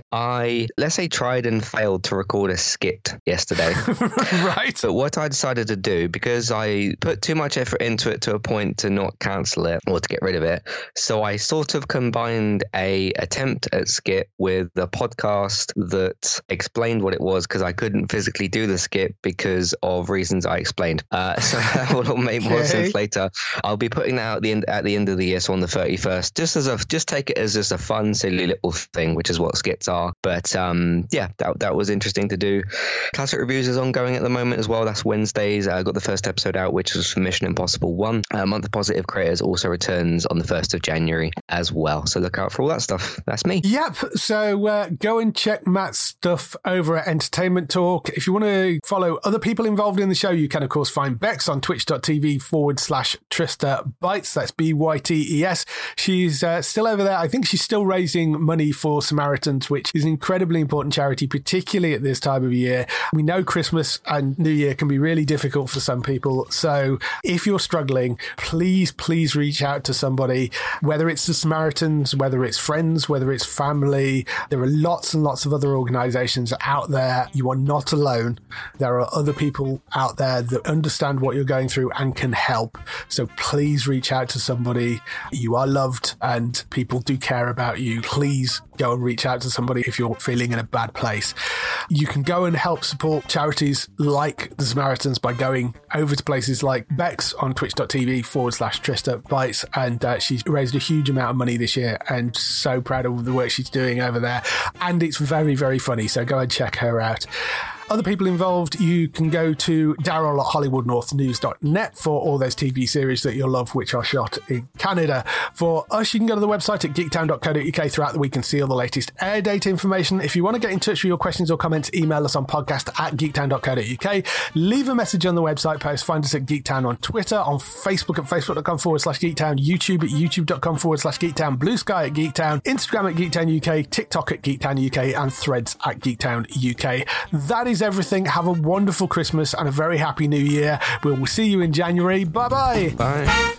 I, let's say, tried and failed to record a skit yesterday. Right. But what I decided to do, because I put too much effort into it to a point to not cancel it or to get rid of it, so I sort of combined a attempt at skit with a podcast that explained what it was, because I couldn't physically do the skit because of reasons I explained. Uh, so that will make more Okay. sense later. I'll be putting that out at the end, at the end of the year, so on the thirty-first, just as a, just take it as just a fun, silly little thing, which is what skits are. But um, yeah, that that was interesting to do. Classic Reviews is ongoing at the moment as well. That's Wednesdays. I got the first episode out, which was for Mission Impossible one. Uh, Month of Positive Creators also returns on the first of January as well. So look out for all that stuff. That's me. Yep. So uh, go and check Matt's stuff over at Entertainment Talk. If you want to follow other people involved in the show, you can, of course, find Bex on twitch.tv forward slash Trista Bytes. That's B Y T E S. She's uh, still over there. I think she's still raising money for Samaritans, which is an incredibly important charity, particularly at this time of year. We know Christmas and New Year can be really difficult for some people. So if you're struggling, please, please reach out to somebody, whether it's the Samaritans, whether it's friends, whether it's family. There are lots and lots of other organizations out there. You are not alone. There are other people out there that understand what you're going through and can help. So please reach out to somebody. You are loved and people do care about you. Please go and reach out to somebody if you're feeling in a bad place. You can go and help support charities like the Samaritans by going over to places like Bex on twitch.tv forward slash Trista Bytes. And uh, she's raised a huge amount of money this year and so proud of the work she's doing over there. And it's very, very funny. So go and check her out. Other people involved, you can go to Daryl at hollywood north news dot net for all those T V series that you'll love, which are shot in Canada. For us, you can go to the website at geektown dot co dot uk throughout the week and see all the latest air date information. If you want to get in touch with your questions or comments, email us on podcast at geektown dot co dot uk. Leave a message on the website post. Find us at Geektown on Twitter, on Facebook at facebook.com forward slash Geektown, YouTube at youtube.com forward slash Geektown, Blue Sky at Geektown, Instagram at Geektown U K, TikTok at Geektown U K, and Threads at Geektown U K. That is everything. Have a wonderful Christmas and a very happy new year. We'll see you in January. Bye-bye. Bye.